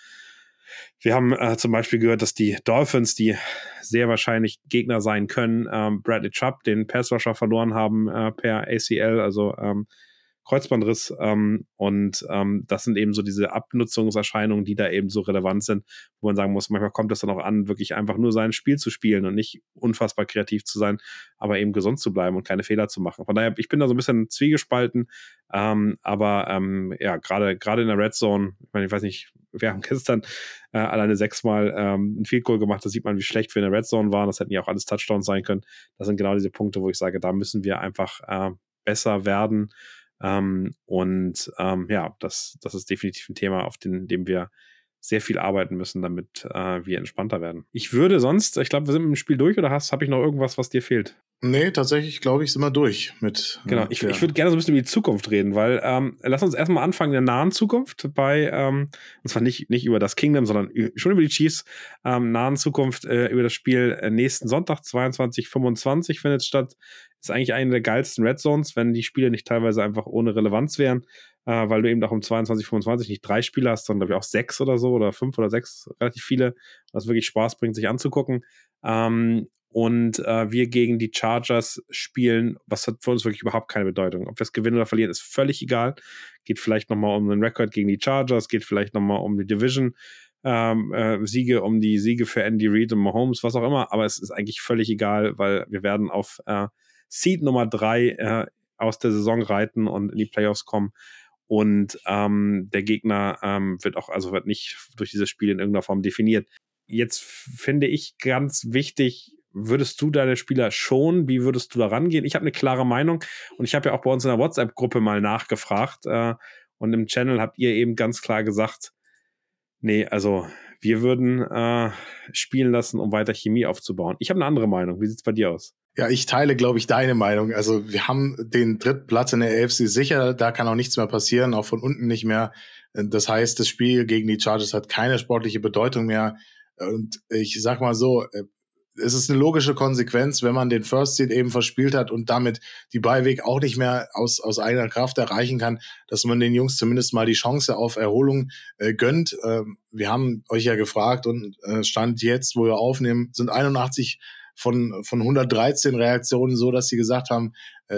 Wir haben äh, zum Beispiel gehört, dass die Dolphins, die sehr wahrscheinlich Gegner sein können, ähm, Bradley Chubb, den Passrusher, verloren haben äh, per A C L, also ähm, Kreuzbandriss. Ähm, und ähm, das sind eben so diese Abnutzungserscheinungen, die da eben so relevant sind, wo man sagen muss, manchmal kommt es dann auch an, wirklich einfach nur sein Spiel zu spielen und nicht unfassbar kreativ zu sein, aber eben gesund zu bleiben und keine Fehler zu machen. Von daher, ich bin da so ein bisschen zwiegespalten, ähm, aber ähm, ja, gerade gerade in der Red Zone, ich meine, ich weiß nicht, wir haben gestern äh, alleine sechsmal ähm, ein Field Goal gemacht, da sieht man, wie schlecht wir in der Red Zone waren, das hätten ja auch alles Touchdowns sein können. Das sind genau diese Punkte, wo ich sage, da müssen wir einfach äh, besser werden. Ähm, und ähm, ja, das, das ist definitiv ein Thema, auf den, dem wir sehr viel arbeiten müssen, damit äh, wir entspannter werden. Ich würde sonst, ich glaube, wir sind mit dem Spiel durch, oder hast, habe ich noch irgendwas, was dir fehlt? Nee, tatsächlich, glaube ich, sind wir durch mit. Genau, ich, ich würde gerne so ein bisschen über die Zukunft reden, weil ähm, lass uns erstmal anfangen in der nahen Zukunft bei, ähm, und zwar nicht, nicht über das Kingdom, sondern schon über die Chiefs, ähm, nahen Zukunft äh, über das Spiel äh, nächsten Sonntag, zweiundzwanzig fünfundzwanzig findet statt. Ist eigentlich eine der geilsten Red Zones, wenn die Spiele nicht teilweise einfach ohne Relevanz wären, äh, weil du eben auch um zweiundzwanzig fünfundzwanzig nicht drei Spiele hast, sondern glaube ich auch sechs oder so oder fünf oder sechs, relativ viele, was wirklich Spaß bringt, sich anzugucken. Ähm, und äh, wir gegen die Chargers spielen, was hat für uns wirklich überhaupt keine Bedeutung. Ob wir es gewinnen oder verlieren, ist völlig egal. Geht vielleicht nochmal um den Rekord gegen die Chargers, geht vielleicht nochmal um die Division, ähm, äh, Siege, um die Siege für Andy Reid und Mahomes, was auch immer, aber es ist eigentlich völlig egal, weil wir werden auf äh, Seed Nummer drei äh, aus der Saison reiten und in die Playoffs kommen. Und ähm, der Gegner ähm, wird auch, also wird nicht durch dieses Spiel in irgendeiner Form definiert. Jetzt finde ich ganz wichtig, würdest du deine Spieler schonen? Wie würdest du da rangehen? Ich habe eine klare Meinung und ich habe ja auch bei uns in der WhatsApp-Gruppe mal nachgefragt äh, und im Channel habt ihr eben ganz klar gesagt, nee, also wir würden äh, spielen lassen, um weiter Chemie aufzubauen. Ich habe eine andere Meinung. Wie sieht's bei dir aus? Ja, ich teile, glaube ich, deine Meinung. Also wir haben den dritten Platz in der A F C sicher, da kann auch nichts mehr passieren, auch von unten nicht mehr. Das heißt, das Spiel gegen die Chargers hat keine sportliche Bedeutung mehr. Und ich sag mal so, es ist eine logische Konsequenz, wenn man den First Seed eben verspielt hat und damit die Bye-Week auch nicht mehr aus, aus eigener Kraft erreichen kann, dass man den Jungs zumindest mal die Chance auf Erholung äh, gönnt. Ähm, wir haben euch ja gefragt und äh, Stand jetzt, wo wir aufnehmen, sind einundachtzig von, von hundertdreizehn Reaktionen so, dass sie gesagt haben, äh,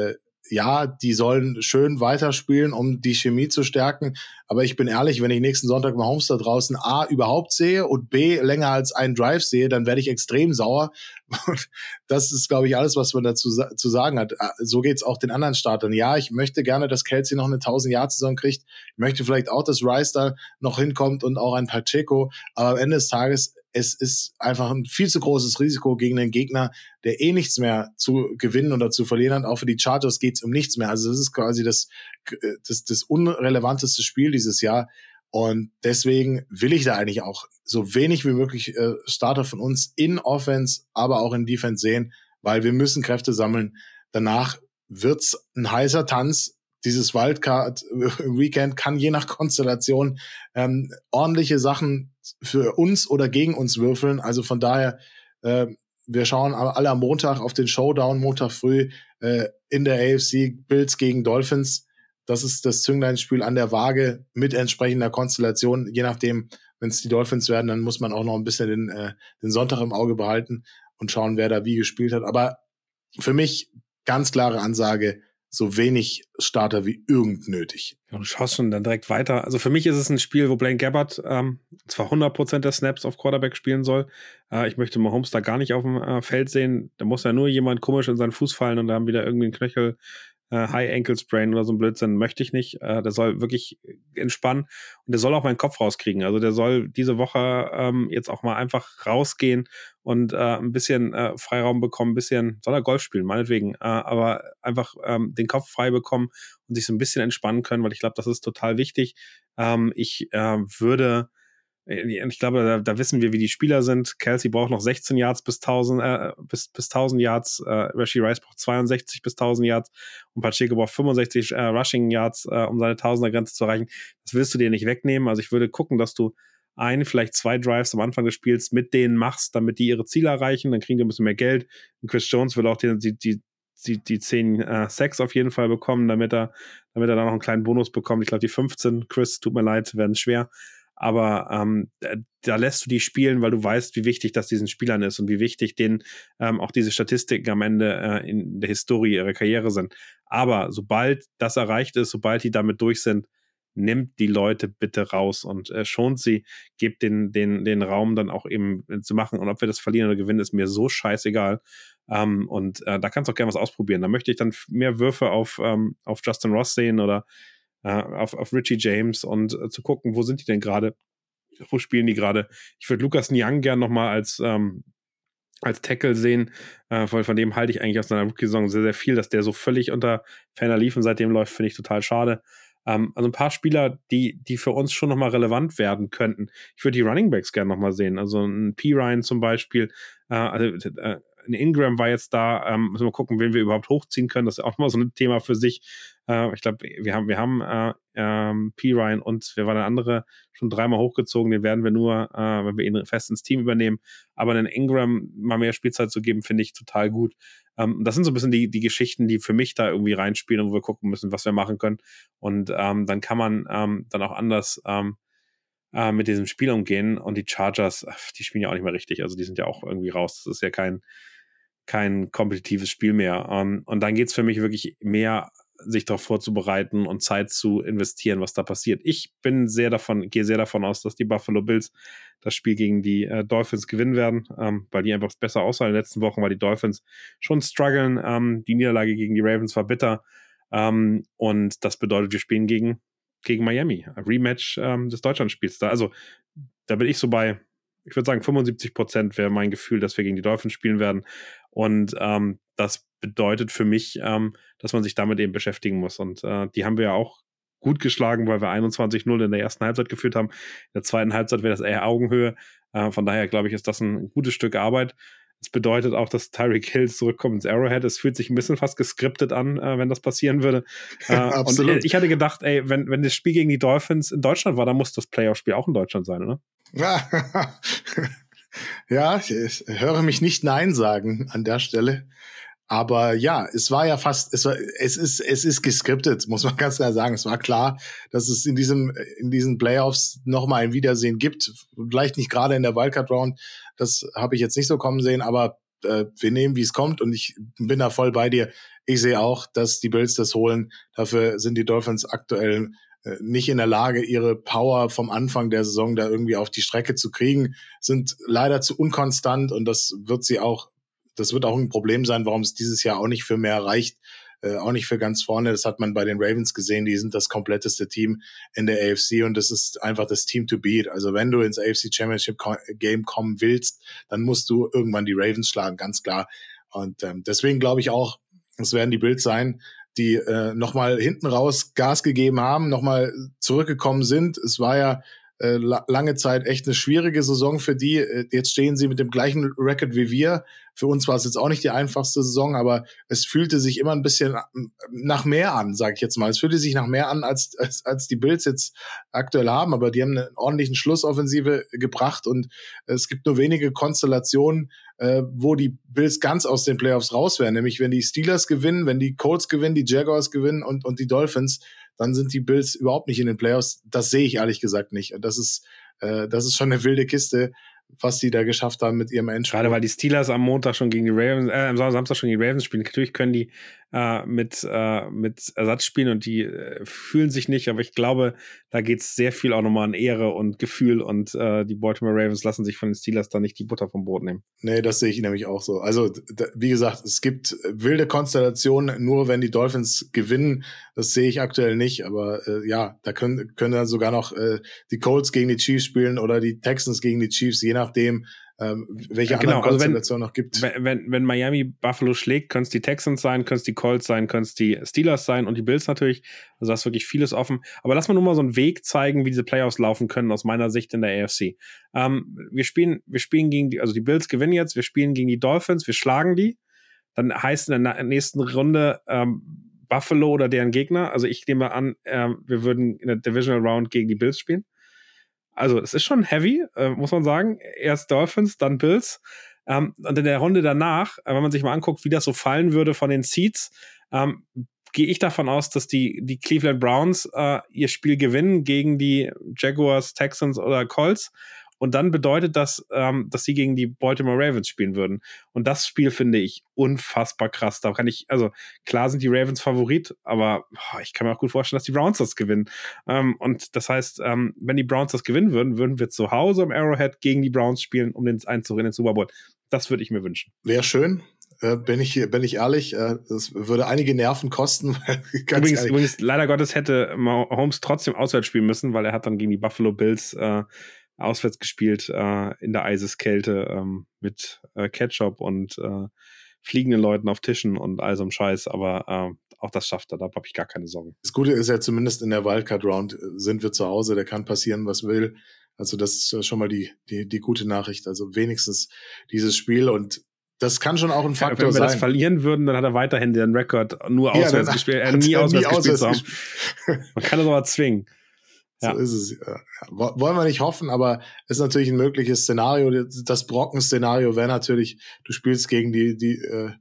ja, die sollen schön weiterspielen, um die Chemie zu stärken. Aber ich bin ehrlich, wenn ich nächsten Sonntag Mahomes da draußen A, überhaupt sehe und B, länger als einen Drive sehe, dann werde ich extrem sauer. Und das ist, glaube ich, alles, was man dazu zu sagen hat. So geht's auch den anderen Startern. Ja, ich möchte gerne, dass Kelce noch eine tausend-Yard-Saison kriegt. Ich möchte vielleicht auch, dass Rice da noch hinkommt und auch ein Pacheco. Aber am Ende des Tages, es ist einfach ein viel zu großes Risiko gegen einen Gegner, der eh nichts mehr zu gewinnen oder zu verlieren hat. Auch für die Chargers geht's um nichts mehr. Also das ist quasi das, das, das unrelevanteste Spiel dieses Jahr. Und deswegen will ich da eigentlich auch so wenig wie möglich äh, Starter von uns in Offense, aber auch in Defense sehen, weil wir müssen Kräfte sammeln. Danach wird's ein heißer Tanz. Dieses Wildcard-Weekend kann je nach Konstellation ähm, ordentliche Sachen für uns oder gegen uns würfeln. Also von daher, äh, wir schauen alle am Montag auf den Showdown, Montag früh äh, in der A F C, Bills gegen Dolphins. Das ist das Zünglein-Spiel an der Waage mit entsprechender Konstellation. Je nachdem, wenn es die Dolphins werden, dann muss man auch noch ein bisschen den, äh, den Sonntag im Auge behalten und schauen, wer da wie gespielt hat. Aber für mich ganz klare Ansage, so wenig Starter wie irgend nötig. Ja, du schaust schon dann direkt weiter. Also für mich ist es ein Spiel, wo Blaine Gabbert ähm, zwar hundert Prozent der Snaps auf Quarterback spielen soll. Äh, ich möchte Mahomes da gar nicht auf dem äh, Feld sehen. Da muss ja nur jemand komisch in seinen Fuß fallen und da haben wieder irgendwie einen Knöchel, äh, High Ankle Sprain oder so ein Blödsinn. Möchte ich nicht. Äh, der soll wirklich entspannen und der soll auch meinen Kopf rauskriegen. Also der soll diese Woche ähm, jetzt auch mal einfach rausgehen und äh, ein bisschen äh, Freiraum bekommen, ein bisschen, soll er Golf spielen, meinetwegen, äh, aber einfach ähm, den Kopf frei bekommen und sich so ein bisschen entspannen können, weil ich glaube, das ist total wichtig. Ähm, ich äh, würde, ich glaube, da, da wissen wir, wie die Spieler sind. Kelce braucht noch sechzehn Yards bis tausend, äh, bis, bis tausend Yards. Äh, Rashee Rice braucht zweiundsechzig bis tausend Yards und Pacheco braucht fünfundsechzig äh, Rushing Yards, äh, um seine Tausender-Grenze zu erreichen. Das willst du dir nicht wegnehmen. Also ich würde gucken, dass du ein, vielleicht zwei Drives am Anfang des Spiels mit denen machst, damit die ihre Ziele erreichen. Dann kriegen die ein bisschen mehr Geld. Und Chris Jones will auch die, die, die die, die zehn äh, Sacks auf jeden Fall bekommen, damit er, damit er da noch einen kleinen Bonus bekommt. Ich glaube, die fünfzehn, Chris, tut mir leid, werden schwer. Aber ähm, da, da lässt du die spielen, weil du weißt, wie wichtig das diesen Spielern ist und wie wichtig denen ähm, auch diese Statistiken am Ende äh, in der Historie ihrer Karriere sind. Aber sobald das erreicht ist, sobald die damit durch sind, nimmt die Leute bitte raus und äh, schont sie, gebt den, den, den Raum dann auch eben äh, zu machen. Und ob wir das verlieren oder gewinnen, ist mir so scheißegal. Ähm, und äh, da kannst du auch gerne was ausprobieren. Da möchte ich dann mehr Würfe auf, ähm, auf Justin Ross sehen oder äh, auf, auf Richie James und äh, zu gucken, wo sind die denn gerade? Wo spielen die gerade? Ich würde Lucas Niang gern nochmal als ähm, als Tackle sehen, äh, von, von dem halte ich eigentlich aus seiner Rookie-Saison sehr, sehr viel, dass der so völlig unter ferner liefen seitdem läuft, finde ich total schade. Ähm, also ein paar Spieler, die, die für uns schon nochmal relevant werden könnten. Ich würde die Running Backs gerne nochmal sehen, also ein P. Ryan zum Beispiel, äh, also äh, ein Ingram war jetzt da, ähm, müssen wir gucken, wen wir überhaupt hochziehen können, das ist auch mal so ein Thema für sich. Äh, ich glaube, wir haben, wir haben äh, ähm, P. Ryan und wir waren der andere schon dreimal hochgezogen, den werden wir nur, äh, wenn wir ihn fest ins Team übernehmen, aber einen Ingram mal mehr Spielzeit zu geben, finde ich total gut. Ähm, das sind so ein bisschen die, die Geschichten, die für mich da irgendwie reinspielen und wo wir gucken müssen, was wir machen können. Und ähm, dann kann man ähm, dann auch anders ähm, äh, mit diesem Spiel umgehen. Und die Chargers, ach, die spielen ja auch nicht mehr richtig. Also die sind ja auch irgendwie raus. Das ist ja kein, kein kompetitives Spiel mehr. Um, und dann geht es für mich wirklich mehr, sich darauf vorzubereiten und Zeit zu investieren, was da passiert. Ich bin sehr davon, gehe sehr davon aus, dass die Buffalo Bills das Spiel gegen die äh, Dolphins gewinnen werden, ähm, weil die einfach besser aussahen in den letzten Wochen, weil die Dolphins schon strugglen. Ähm, die Niederlage gegen die Ravens war bitter. Ähm, und das bedeutet, wir spielen gegen, gegen Miami. Ein Rematch ähm, des Deutschlandspiels da. Also da bin ich so bei, ich würde sagen, fünfundsiebzig Prozent wäre mein Gefühl, dass wir gegen die Dolphins spielen werden. Und ähm, das bedeutet für mich, ähm, dass man sich damit eben beschäftigen muss. Und äh, die haben wir ja auch gut geschlagen, weil wir einundzwanzig null in der ersten Halbzeit geführt haben. In der zweiten Halbzeit wäre das eher Augenhöhe. Äh, von daher, glaube ich, ist das ein gutes Stück Arbeit. Es bedeutet auch, dass Tyreek Hill zurückkommt ins Arrowhead. Es fühlt sich ein bisschen fast geskriptet an, äh, wenn das passieren würde. Äh, Absolut. Und äh, ich hatte gedacht, ey, wenn, wenn das Spiel gegen die Dolphins in Deutschland war, dann muss das Playoff-Spiel auch in Deutschland sein, oder? Ja, ich höre mich nicht Nein sagen an der Stelle. Aber ja, es war ja fast, es war, es ist, es ist geskriptet, muss man ganz klar sagen. Es war klar, dass es in diesem, in diesen Playoffs nochmal ein Wiedersehen gibt. Vielleicht nicht gerade in der Wildcard Round. Das habe ich jetzt nicht so kommen sehen, aber äh, wir nehmen, wie es kommt. Und ich bin da voll bei dir. Ich sehe auch, dass die Bills das holen. Dafür sind die Dolphins aktuell äh, nicht in der Lage, ihre Power vom Anfang der Saison da irgendwie auf die Strecke zu kriegen, sind leider zu unkonstant und das wird sie auch, das wird auch ein Problem sein, warum es dieses Jahr auch nicht für mehr reicht. Äh, auch nicht für ganz vorne. Das hat man bei den Ravens gesehen. Die sind das kompletteste Team in der A F C und das ist einfach das Team to beat. Also wenn du ins A F C Championship Game kommen willst, dann musst du irgendwann die Ravens schlagen, ganz klar. Und ähm, deswegen glaube ich auch, es werden die Bills sein, die äh, nochmal hinten raus Gas gegeben haben, nochmal zurückgekommen sind. Es war ja äh, la- lange Zeit echt eine schwierige Saison für die. Äh, jetzt stehen sie mit dem gleichen Record wie wir. Für uns war es jetzt auch nicht die einfachste Saison, aber es fühlte sich immer ein bisschen nach mehr an, sage ich jetzt mal. Es fühlte sich nach mehr an, als, als, als die Bills jetzt aktuell haben, aber die haben eine ordentliche Schlussoffensive gebracht und es gibt nur wenige Konstellationen, äh, wo die Bills ganz aus den Playoffs raus wären, nämlich wenn die Steelers gewinnen, wenn die Colts gewinnen, die Jaguars gewinnen und, und die Dolphins, dann sind die Bills überhaupt nicht in den Playoffs. Das sehe ich ehrlich gesagt nicht. Und das ist, äh, das ist schon eine wilde Kiste, was die da geschafft haben mit ihrem Endspiel. Gerade weil die Steelers am Montag schon gegen die Ravens, äh, am Samstag schon gegen die Ravens spielen. Natürlich können die äh, mit, äh, mit Ersatz spielen und die äh, fühlen sich nicht, aber ich glaube, da geht es sehr viel auch nochmal an Ehre und Gefühl und äh, die Baltimore Ravens lassen sich von den Steelers da nicht die Butter vom Brot nehmen. Nee, das sehe ich nämlich auch so. Also, d- wie gesagt, es gibt wilde Konstellationen, nur wenn die Dolphins gewinnen. Das sehe ich aktuell nicht, aber äh, ja, da können, können dann sogar noch äh, die Colts gegen die Chiefs spielen oder die Texans gegen die Chiefs, je nachdem, ähm, welche Ja, genau, anderen Konstellationen also wenn, noch gibt. Wenn, wenn, wenn Miami Buffalo schlägt, können es die Texans sein, können es die Colts sein, können es die Steelers sein und die Bills natürlich. Also da ist wirklich vieles offen. Aber lass mal nur mal so einen Weg zeigen, wie diese Playoffs laufen können, aus meiner Sicht in der A F C. Ähm, wir spielen, wir spielen gegen die, also die Bills gewinnen jetzt, wir spielen gegen die Dolphins, wir schlagen die. Dann heißt in der nächsten Runde ähm, Buffalo oder deren Gegner. Also ich nehme an, äh, wir würden in der Divisional Round gegen die Bills spielen. Also es ist schon heavy, äh, muss man sagen. Erst Dolphins, dann Bills. Ähm, und in der Runde danach, äh, wenn man sich mal anguckt, wie das so fallen würde von den Seeds, ähm, gehe ich davon aus, dass die, die Cleveland Browns äh, ihr Spiel gewinnen gegen die Jaguars, Texans oder Colts. Und dann bedeutet das, ähm, dass sie gegen die Baltimore Ravens spielen würden. Und das Spiel finde ich unfassbar krass. Da kann ich, also klar sind die Ravens Favorit, aber boah, ich kann mir auch gut vorstellen, dass die Browns das gewinnen. Ähm, und das heißt, ähm, wenn die Browns das gewinnen würden, würden wir zu Hause im Arrowhead gegen die Browns spielen, um den Einzug in den Super Bowl. Das würde ich mir wünschen. Wäre schön. Äh, bin ich, bin ich ehrlich, äh, das würde einige Nerven kosten. Ganz übrigens, übrigens, leider Gottes hätte Mahomes trotzdem auswärts spielen müssen, weil er hat dann gegen die Buffalo Bills äh, auswärts gespielt äh, in der Eiseskälte ähm, mit äh, Ketchup und äh, fliegenden Leuten auf Tischen und all so einem Scheiß, aber äh, auch das schafft er, da habe ich gar keine Sorgen. Das Gute ist ja zumindest in der Wildcard-Round sind wir zu Hause, da kann passieren, was will. Also das ist schon mal die, die, die gute Nachricht. Also wenigstens dieses Spiel und das kann schon auch ein Faktor sein. Wenn wir sein. das verlieren würden, dann hat er weiterhin den Rekord nur ja, auswärts gespielt, äh, nie auswärts gespielt zu haben. Man kann das aber zwingen. So ja. ist es. Ja. Wollen wir nicht hoffen, aber es ist natürlich ein mögliches Szenario. Das Brocken-Szenario wäre natürlich, du spielst gegen die, die,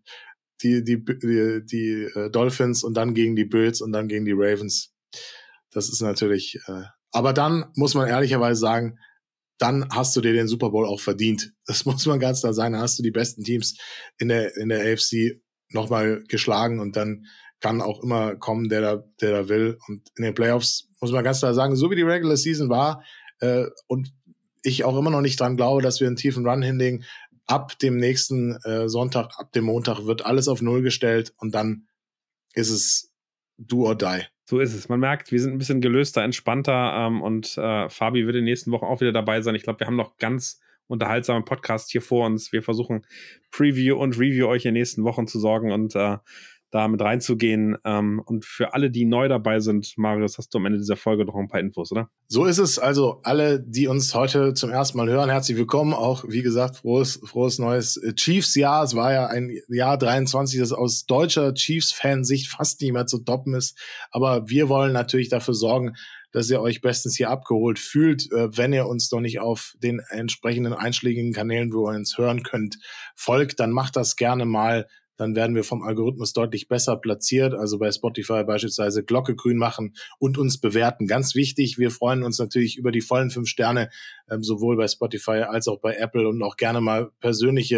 die, die, die, die Dolphins und dann gegen die Bills und dann gegen die Ravens. Das ist natürlich, aber dann muss man ehrlicherweise sagen, dann hast du dir den Super Bowl auch verdient. Das muss man ganz klar sagen. Dann hast du die besten Teams in der, in der A F C nochmal geschlagen und dann kann auch immer kommen, der da, der da will. Und in den Playoffs muss man ganz klar sagen, so wie die Regular Season war äh, und ich auch immer noch nicht dran glaube, dass wir einen tiefen Run hinlegen, ab dem nächsten äh, Sonntag, ab dem Montag wird alles auf Null gestellt und dann ist es do or die. So ist es. Man merkt, wir sind ein bisschen gelöster, entspannter ähm, und äh, Fabi wird in den nächsten Wochen auch wieder dabei sein. Ich glaube, wir haben noch ganz unterhaltsamen Podcast hier vor uns. Wir versuchen Preview und Review euch in den nächsten Wochen zu sorgen und äh, da mit reinzugehen. Ähm, und für alle, die neu dabei sind, Marius, hast du am Ende dieser Folge noch ein paar Infos, oder? So ist es. Also alle, die uns heute zum ersten Mal hören, herzlich willkommen. Auch, wie gesagt, frohes, frohes neues Chiefs-Jahr. Es war ja ein Jahr dreiundzwanzig, das aus deutscher Chiefs-Fansicht fast nicht mehr zu toppen ist. Aber wir wollen natürlich dafür sorgen, dass ihr euch bestens hier abgeholt fühlt. Wenn ihr uns noch nicht auf den entsprechenden einschlägigen Kanälen, wo ihr uns hören könnt, folgt, dann macht das gerne mal. Dann werden wir vom Algorithmus deutlich besser platziert. Also bei Spotify beispielsweise Glocke grün machen und uns bewerten. Ganz wichtig, wir freuen uns natürlich über die vollen fünf Sterne, ähm, sowohl bei Spotify als auch bei Apple und auch gerne mal persönliche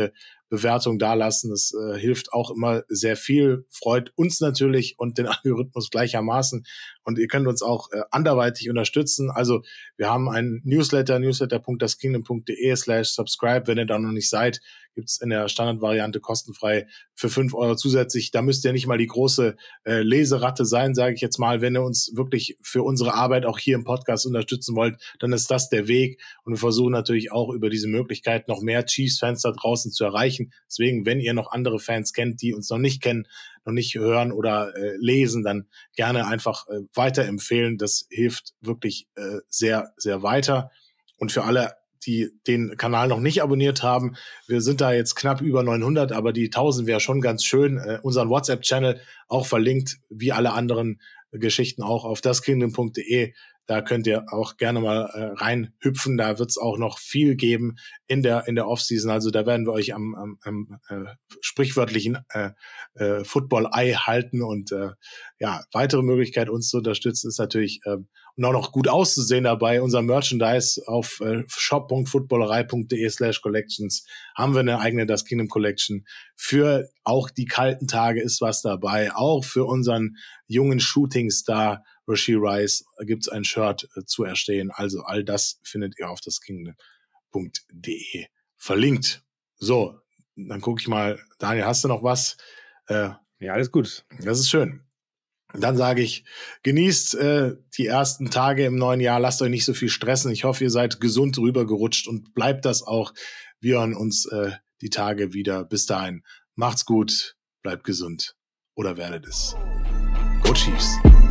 Bewertung dalassen. Das äh, hilft auch immer sehr viel, freut uns natürlich und den Algorithmus gleichermaßen. Und ihr könnt uns auch äh, anderweitig unterstützen. Also wir haben einen Newsletter, newsletter punkt das kingdom punkt de slash subscribe. Wenn ihr da noch nicht seid, gibt's in der Standardvariante kostenfrei für fünf Euro zusätzlich. Da müsst ihr nicht mal die große äh, Leseratte sein, sage ich jetzt mal. Wenn ihr uns wirklich für unsere Arbeit auch hier im Podcast unterstützen wollt, dann ist das der Weg. Und wir versuchen natürlich auch über diese Möglichkeit noch mehr Chiefs-Fans da draußen zu erreichen. Deswegen, wenn ihr noch andere Fans kennt, die uns noch nicht kennen, noch nicht hören oder äh, lesen, dann gerne einfach äh, weiterempfehlen. Das hilft wirklich äh, sehr, sehr weiter. Und für alle, die den Kanal noch nicht abonniert haben, wir sind da jetzt knapp über neunhundert, aber die tausend wäre schon ganz schön. Äh, unseren WhatsApp-Channel auch verlinkt, wie alle anderen Geschichten auch auf das kingdom punkt de. Da könnt ihr auch gerne mal äh, reinhüpfen. Da wird es auch noch viel geben in der in der Offseason. Also da werden wir euch am, am, am äh, sprichwörtlichen äh, äh, Football-Ei halten. Und äh, ja, weitere Möglichkeit, uns zu unterstützen, ist natürlich, äh, und auch noch gut auszusehen dabei, unser Merchandise auf äh, shop punkt footballerei punkt de slash collections haben wir eine eigene Das Kingdom Collection. Für auch die kalten Tage ist was dabei. Auch für unseren jungen Shooting-Star Rashee Rice gibt es ein Shirt äh, zu erstehen. Also all das findet ihr auf das kingdom punkt de verlinkt. So, dann gucke ich mal. Daniel, hast du noch was? Äh, ja, alles gut. Das ist schön. Dann sage ich, genießt äh, die ersten Tage im neuen Jahr. Lasst euch nicht so viel stressen. Ich hoffe, ihr seid gesund rübergerutscht und bleibt das auch. Wir hören uns äh, die Tage wieder. Bis dahin, macht's gut, bleibt gesund oder werdet es. Go Chiefs!